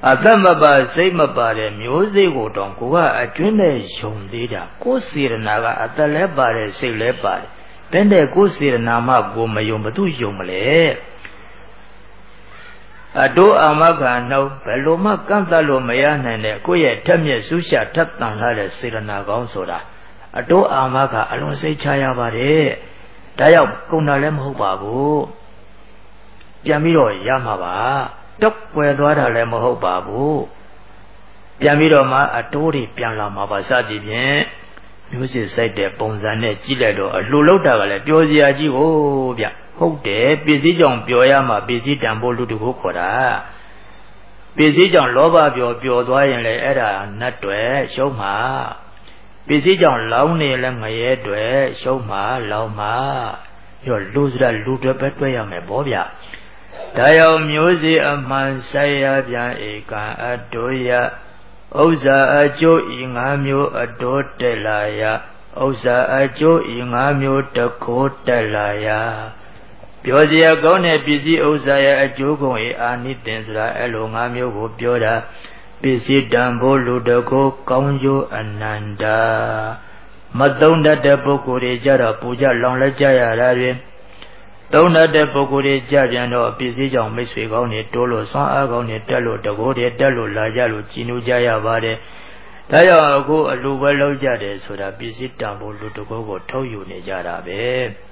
အသက်မပါစိတ်မပါတဲ့မျိုးစိတ်ကိုတောင်ကိုကအကျွင်းနဲ့ယုံသေးတာကိုယ်စေရနာကအသက်လဲပါတယ်စိတ်လဲပါတယ်ဘယ်နဲ့ကိုယ်စေရနာမှကိုမယုံဘသူယုံမလဲအတိုးအာမခံနှုတ်ဘယ်လိုမှကန့်သတ်လို့မရနိုင်တဲ့ကိုယ့်ရဲ့ထက်မြက်ဆူးရှာထက်တန်လာတဲ့စေရနာကောင်းဆိုတာအတိုးအာမခံအလွန်စိတ်ချရပါတယ်ဒါရောက်ကုန်တာလည်းမဟုတ်ပါဘူးပြန်ပြီးတော့ရမှာပါတော့ွယ်သွားတာလည်းမဟုတ်ပါဘူးပြန်ပြီးတော့မှအတိုးတွေပြန်လာမှာပါစသည်ဖြင့်မျိုးစစ်စိုက်တဲ့ပုံစံနဲ့ကြည့်လိုက်တော့အလှလောက်တာကလည်းပျော်စရာကြီးကိုဗျဟုတ်တယ်ပစ္စည်းကြောင့်ပျော်ရမှာပစ္စည်းတန်ဖို့လူတကိုခေါ်တာပစ္စည်းကြောင့်လောဘပျော်ပျော်သွားရင်လည်းအဲ့ဒါနတ်တွေရှုံးမှာပစ္စည်းကြောင့်လောင်းနေလည်းငရဲတွေရှုံးမှာလောင်းမှာပြီးတော့လူစရလူတွေပဲတွေ့ရမယ်ဗောဗျဒါရောက်မျိုးစေ့အမှန်ဆိုင်ရပြန်ဧကံအတုယဥစ္စာအကျိုးဤငါးမျိုးအတိုးတက်လာယဥစ္စာအကျိုးဤငါးမျိုးတကိုးတက်လာယပြောစရာကောင်းတဲ့ပစ္စည်းဥစ္စာရဲ့အကျိုးကုန်၏အာနိသင်ဆိုတာအဲ့လိုငါးမျိုးကိုပြောတာပစ္စည်းတန်ဖို့လူတကိုးကောင်းကျိုးအနန္တမသုံးတတ်တဲ့ပုဂ္ဂိုလ်တွေကြတော့ပူကြလောင်လက်ကြရတာတွေသုံးတတ်တဲ့ပုဂ္ဂိုလ်တွေကြပြန်တော့ပစ္စည်းကြောင့်မိတ်ဆွေကောင်းတွေတိုးလို့ဆွမ်းအားကောင်းတွေတက်လို့တကိုးတွေတက်လို့လာကြလို့ကြည်နူးကြရပါတယ်ဒါကြောင့်အခုအလူပဲလောက်ကြတယ်ဆိုတာပစ္စည်းတန်ဖို့လူတကိုးကိုထုတ်ယူနေကြတာပဲ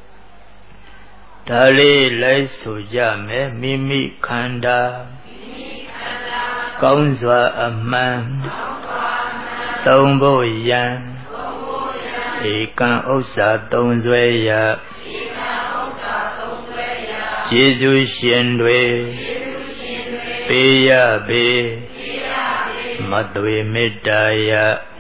ဒါလေးလိုက်ဆိုကြမယ်မိမိခန္ဓာကောင်းစွာအမှန်သုံးဖို့ယံဧကံဥစ္စာသုံးဆွဲရကျေးဇူးရှင်တွေပေးရပေမသွေမေတ္တာယ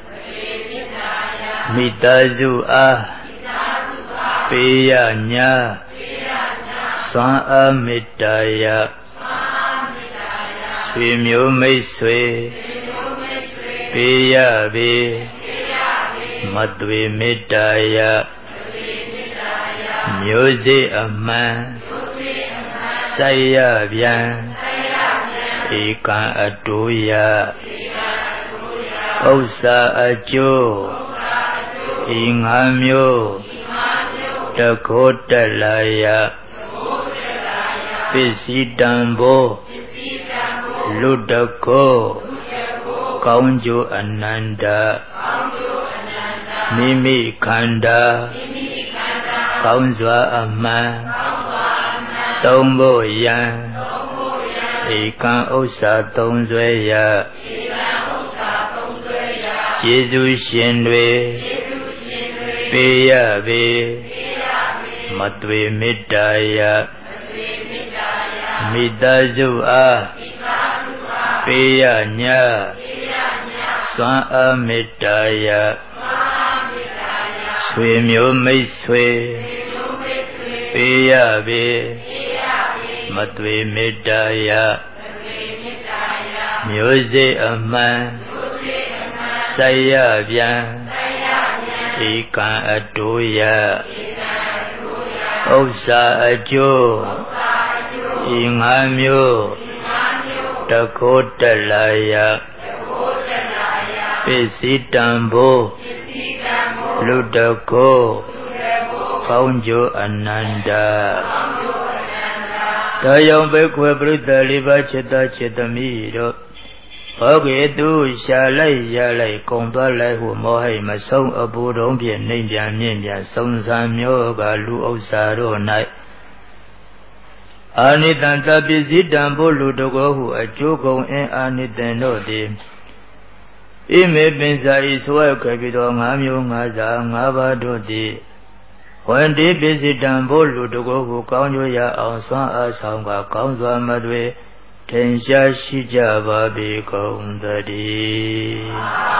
မိသားစုအားပေးရညာသွမ်းအားမေတ္တာယဆွေမျိုးမိတ်ဆွေပေးရပေမသွေမေတ္တာယမျိုးစေ့အမှန်ဆိုင်ရပြန်ဧကံအတုယဥစ္စာအကျိုးဤငါးမျိုးတကိုးတက်လာယပစ္စည်းတန်ဖို့လူတကိုးကောင်းကျိုးအနန္တမိမိခန္ဓာကောင်းစွာအမှန်သုံးဖို့ယံဧကံဥစ္စာသုံးဆွဲရကျေးဇူးရှင်တွေပေးရပေမသွေမေတ္တာယမိသားစုအားပေးရညာသွမ်းအားမေတ္တာယဆွေမျိုးမိတ်ဆွေပေးရပေမသွေမေတ္တာယမျိုးစေ့အမှန်ဆိုင်ရပြန်ဧကံအတုယဥစ္စာအကျိုးဤငါးမျိုးတကိုးတက်လာယပစ္စည်းတန်ဖို့လူတကိုးကောင်းကျိုးအနန္တဒါကြောင့်ဘိက္ခွေပရိသတ်လေးပါးจิตတจิตသမီးတို့ဘောကေတုရှာလိုက်ရလိုက်ကုံသွားလိုက်ဟုမောဟိမဆုံးအပူတုံးဖြင့်နှိမ်ပြန်မြင့်ပြန်စုံစံမျိုးကလူဥစ္စာတို့၌အာနိတံတပစ္စည်းတံဖို့လူတကောဟုအကျိုးကုန်အင်းအာနိတံတို့သည်ဣမေပင်စာဤဆွဲခဲ့ပြီးတော့ငါးမျိုးငါးစားငါးပါးတို့သည်ဝန္တိပစ္စည်းတံဖို့လူတကောဟုကောင်းကျိုးရအောင်ဆွမ်းအားဆောင်ကကောင်းစွာမသွေထင်ရှားရှိကြပါပေကုန်သတည်း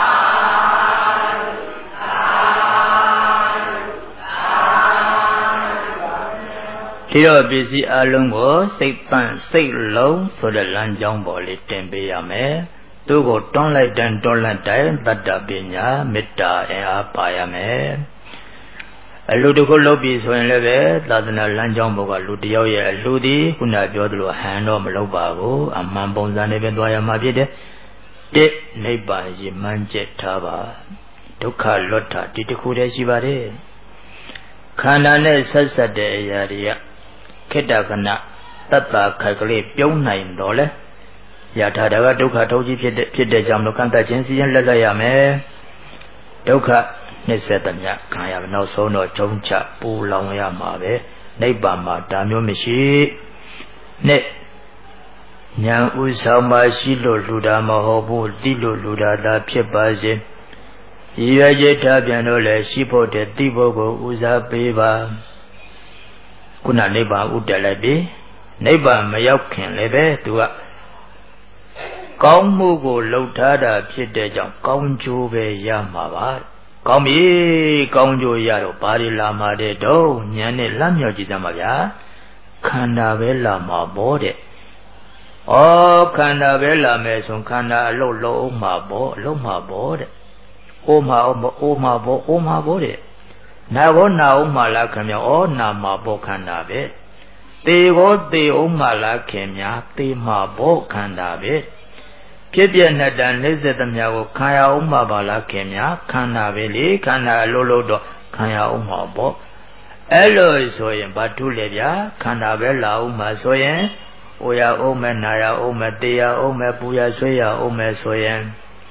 ဒီတော့ပစ္စည်းအလုံးကိုစိတ်ပန့်စိတ်လုံးဆိုတဲ့လမ်းကြောင်းပေါ်လေးတင်ပေးရမယ်သူ့ကိုတွန်းလိုက်တဲ့တွန်းလိုက်တဲ့တတ္တပညာမေတ္တာအင်အားပါရမယ်အလူတခုလုပ်ပြီးဆိုရင်လည်းပဲသာသနာလမ်းကြောင်းဘောကလူတယောက်ရဲ့အလူသည်ခုနပြောသလိုဟန်တော့မလုပ်ပါဘူးအမှန်ပုံစံနဲ့ပဲသွားရမှာဖြစ်တယ်တစ်နိဗ္ဗာန်ရည်မှန်းချက်ထားပါဒုက္ခလွတ်တာဒီတခုတည်းရှိပါတယ်ခန္ဓာနဲ့ဆက်ဆက်တဲ့အရာတွေကခေတ္တခဏတတ္တခက်ကလေးပြုံးနိုင်တော့လေယထာတာကဒုက္ခထုတ်ကြီးဖြစ်တဲ့ဖြစ်တဲ့ကြောင့်လို့ကန့်တတ်ခြင်းစီရင်လက်လက်ရမယ်ဒုက္ခနှိစ္စတမြခံရမယ်နောက်ဆုံးတော့ကျုံချပူလောင်ရမှာပဲနိဗ္ဗာန်မှာဒါမျိုးမရှိနဲ့ဉာဏ်ဥဆောင်မှရှိလို့လူတာမဟုတ်ဘူးတိလို့လူတာသာဖြစ်ပါစေရည်ရွယ်ချက်ထားပြန်တော့လေရှိဖို့တဲ့တိဖို့ကိုဦးစားပေးပါခုနနိဗ္ဗာန်ဥတည်လိုက်ပြီနိဗ္ဗာန်မရောက်ခင်လည်းပဲသူကကောင်းမှုကိုလှုပ်ထားတာဖြစ်တဲ့ကြောင့်ကောင်းကျိုးပဲရမှာပါကောင်းပြီကောင်းကျိုးရတော့ဘာတွေလာမှာတဲ့တော့ဉာဏ်နဲ့လမ်းမြောက်ကြည့်စမ်းပါဗျာခန္ဓာပဲလာမှာပေါ့တဲ့ဩခန္ဓာပဲလာမယ်ဆိုခန္ဓာအလုံးလုံးမှာပေါ့အလုံးမှာပေါ့တဲ့အိုးမှာအိုးမှာပေါ့အိုးမှာပေါ့တဲ့နာကောနာအောင်မှာလားခင်ဗျာဩနာမှာပေါ့ခန္ဓာပဲသေကောသေအောင်မှာလားခင်ဗျာသေမှာပေါ့ခန္ဓာပဲဖြစ်ပြနှစ်တန်၄၀သမျှကိုခံရအောင်မှာပါလားခင်ဗျာခန္ဓာပဲလေခန္ဓာအလုံးလုံးတော့ခံရအောင်မှာပေါ့အဲ့လိုဆိုရင်ဘာထုလဲဗျာခန္ဓာပဲလာအောင်မှာဆိုရင်အိုရအောင်မဲ့နာရအောင်မဲ့တေရအောင်မဲ့ပူရဆွေးရအောင်မဲ့ဆိုရင်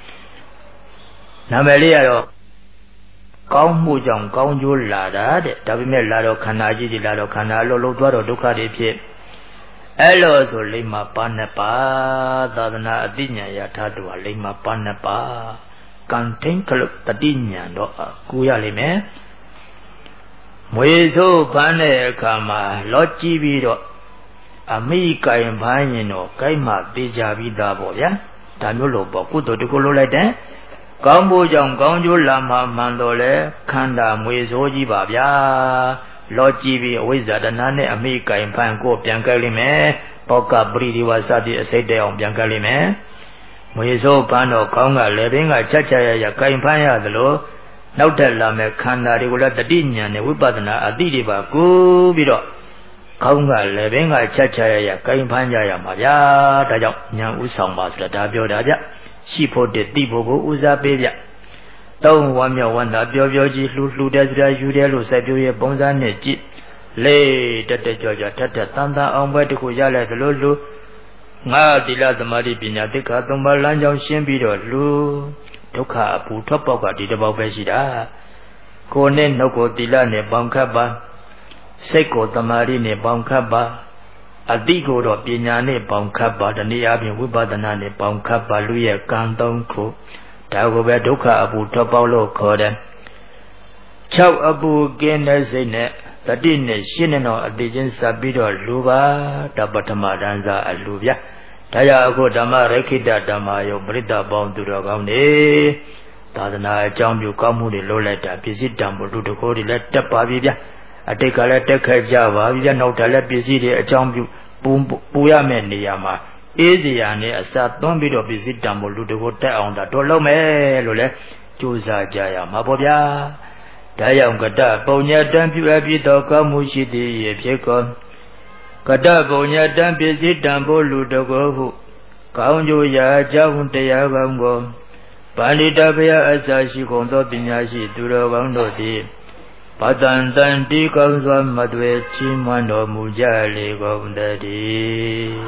နာမည်လေးကတော့ကောင်းမှုကြောင့်ကောင်းကျိုးလာတာတဲ့ဒါပေမဲ့လာတော့ခန္ဓာကြီးကြီးလာတော့ခန္ဓာအလုံးလုံးသွားတော့ဒုက္ခတွေဖြစ်အဲ့လိုဆိုလိမ္မာပါနှစ်ပါးသာသနာအသိဉာဏ်ရထားတူဟာလိမ္မာပါနှစ်ပါးကံထိန်ကလတတိဉာဏ်တော့ကူရလိမ့်မယ်မွေဆိုးပန်းတဲ့အခါမှာလောကြည့်ပြီးတော့အမိကင်ပန်းရင်တော့ကိုက်မှတေချာပြီးသားပေါ့ဗျာဒါမျိုးလို့ပေါ့ကုသိုလ်တကူလို့လိုက်တဲ့ကောင်းဖို့ကြောင့်ကောင်းကျိုးလာမှမှန်တော့လေခန္ဓာမွေဆိုးကြီးပါဗျာလောကြည့်ပြီးအဝိဇ္ဇာတဏှာနဲ့အမိကင်ဖန်ကိုပြန်ကြိုက်လိမ့်မယ်ဘောကပရိဒီဝါစသည်အစိတ်တဲအောင်ပြန်ကြိုက်လိမ့်မယ်မွေဆိုးပန်းတော့ကောင်းကလည်းပင်ကချက်ချရရကင်ဖန်ရသလိုနောက်တက်လာမဲ့ခန္ဓာတွေကိုလည်းတတိညာနဲ့ဝိပဿနာအတိတွေပါကူပြီးတော့ကောင်းကလည်းပင်ကချက်ချရရကင်ဖန်ကြရမှာဗျာဒါကြောင့်ဉာဏ်ဥဆောင်ပါဆိုတာဒါပြောတာဗျရှိဖို့တဲ့တိဖို့ကိုဦးစားပေးဗျသုံးဝမ်းမြောက်ဝမ်းသာပျော်ပျော်ကြီးလှူလှူတဲ့စရာယူတယ်လို့စိုက်ပျိုးရဲ့ပုံစံနဲ့ကြည့်လေးတက်တက်ကြွကြွထက်ထက်တန်တန်အောင်ပဲတခုရလိုက်သလိုလူငါသီလသမာဓိပညာသိက္ခာသုံးပါးလမ်းကြောင်းရှင်းပြီးတော့လူဒုက္ခအပူထွက်ပေါက်ကဒီတစ်ပေါက်ပဲရှိတာကိုယ်နဲ့နှုတ်ကိုသီလနဲ့ပေါင်းခတ်ပါစိတ်ကိုသမာဓိနဲ့ပေါင်းခတ်ပါအတိကိုတော့ပညာနဲ့ပေါင်းခတ်ပါတနည်းအားဖြင့်ဝိပဿနာနဲ့ပေါင်းခတ်ပါလူရဲ့ကံသုံးခုဒါကိုပဲဒုက္ခအပူထွက်ပေါက်လို့ခေါ်တယ်၆အပူကင်းတဲ့စိတ်နဲ့တတိနဲ့ရှင်းနေတော့အတိချင်းစပ်ပြီးတော့လူပါတပထမတန်းစားအလူဗျာဒါကြောင့်အခုဓမ္မရခိတဓမ္မယုံပရိသတ်ပေါင်းသူတော်ကောင်းတွေသာသနာအကြောင်းပြုကောင်းမှုတွေလုပ်လိုက်တာပစ္စည်းတံပိုးလူတကိုးတွေလည်းတက်ပါပြီဗျာအတိတ်ကလည်းတက်ခဲ့ကြပါပြီဗျာနောက်ထပ်လည်းပစ္စည်းတွေအကြောင်းပြုပူပူရမယ့်နေရာမှာအေးစရာနဲ့အစာသွန်းပြီးတော့ပစ္စည်းတံပိုးလူတကိုးတက်အောင်ဒါတော်လုံးမယ်လို့လဲကြိုးစားကြရမှာပေါ့ဗျာဒါကြောင့်ကတပုံညတံပြုအပ်ပြီးတော့ကောင်းမှုရှိသည်ရဖြစ်ကောကတပုံညတံပစ္စည်းတံပိုးလူတကိုးဟုကောင်းကျိုးရာအကြောင်းတရားကောင်းကိုပါဠိတဘုရားအစာရှိကုန်သောပညာရှိသူတော်ကောင်းတို့သည်ပတန်တန်တိကောင်းစွာမသွေချီးမွမ်းတော်မူကြလေကုန်တည်း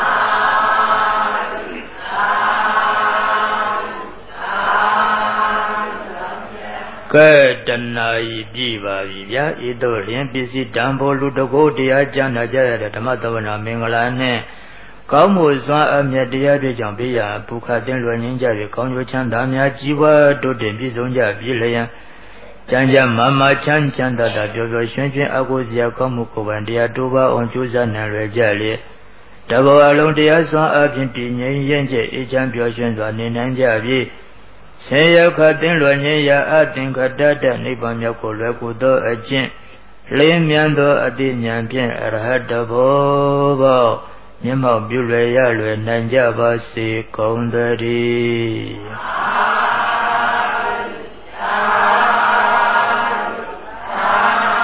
ကဲတဏှာဤပြည့်ပါပြီဗျာဤသို့လျင်ပစ္စည်းတံပိုးလူတကိုးတရားကျမ်းနာကြရတဲ့ဓမ္မသဝနာမင်္ဂလာနဲ့ကောင်းမှုစွမ်းအမြတ်တရားတွေကြောင့်ဘေးရာပုခတင်လွယ်ငင်းကြ၍ကောင်းကျိုးချမ်းသာများကြီးပွားတိုးတက်ပြည့်စုံကြပြီလျင်ကျမ်းကျမ်းမာမာချမ်းချမ်းသာသာပျော်ပျော်ရွှင်ရွှင်အကုစရာကောင်းမှုကိုယ်ပိုင်တရားတိုးပါအောင်ကြိုးစားနိုင်ရကြလေတဘောအလုံးတရားစွမ်းအပြင်တည်ငြိမ်ရင်ကျအေးချမ်းပျော်ရွှင်စွာနေနိုင်ကြပြီဆေရောက်ခတင်လွယ်ငင်းရာအသင်္ခတတ္တနိဗ္ဗာန်မြောက်ကိုလွယ်ကူသောအကျင့်လင်းမြန်သောအတိညာဖြင့်အရဟတဘောဘောမျက်မှောက်ပြုလွယ်ရလွယ်နိုင်ကြပါစေကုန်သတည်းက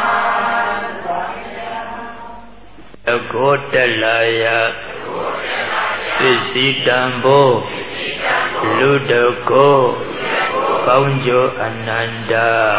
ကောတလာယပစ္စည်းတံဘောလူတကောကောင်းကျိုးအနန္တ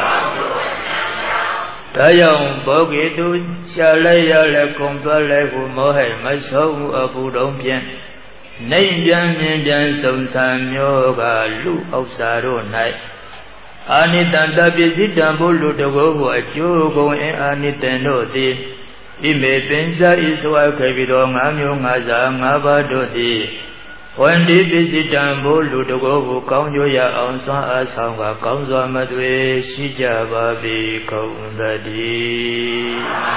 ဒါကြောင့်ဘောဂေတုရှားလိုက်ရလဲကုံသွားလဲကိုမောဟဲ့မဆုံးအပူတော်ဖြင့်နေပြန်မြင်ပြန်စုံစံမျိုးကလူဥစ္စာတို့၌အာနိတံတပစ္စည်းတံဘုလူတကောကိုအကျိုးကုန်အင်းအာနိတံတို့သည်ဣမေပင်စာဤဆိုအပ်ခဲ့ပြီးတော့ငါးမျိုးငါးစားငါးပါးတို့သည်ဝန္တိပစ္စည်းတံဘုလူတကောကိုကောင်းကျိုးရအောင်စွမ်းအားဆောင်ကကောင်းစွာမသွေရှိကြပါပြီကုန်သတည်း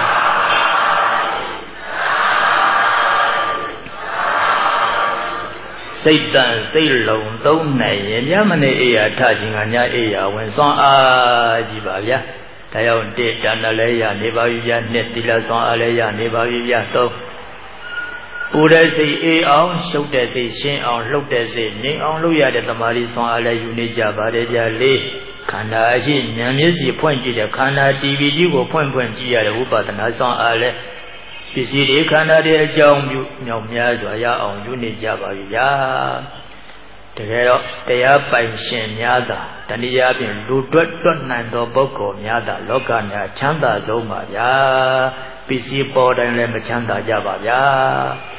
စိတ်တန်စိတ်လုံးသုံးနိုင်ရင်ညမနေ့အေးရထခြင်းကညအေးရဝင်စွမ်းအားကြည့်ပါဗျာဒါကြောင့်တေတဏ္ဍလည်းရနေပါပြီဗျာနှစ်သီလစွမ်းအားလည်းရနေပါပြီဗျာသုံးပူတဲ့စိတ်အေးအောင်ရှုပ်တဲ့စိတ်ရှင်းအောင်လှုပ်တဲ့စိတ်ငြိမ်အောင်လုပ်ရတဲ့တမာရီစွမ်းအားလည်းယူနေကြပါတယ်ဗျာလေးခန္ဓာအရှိဉာဏ်မျက်စိဖွင့်ကြည့်တဲ့ခန္ဓာ တီဗီ ကြီးကိုဖွင့်ဖွင့်ကြည့်ရတဲ့ဝိပဿနာစွမ်းအားလည်းပစ္စည်းတွေခန္ဓာတွေအကြောင်းပြုမြောက်များစွာရအောင်ယူနေကြပါပြီဗျာတကယ်တော့တရားပိုင်ရှင်များသာတဏှာဖြင့်လူတွတ်တွတ်နိုင်သောပုဂ္ဂိုလ်များသာလောကများချမ်းသာဆုံးပါဗျာပစ္စည်းပေါ်တိုင်းလည်းမချမ်းသာကြပါဗျာ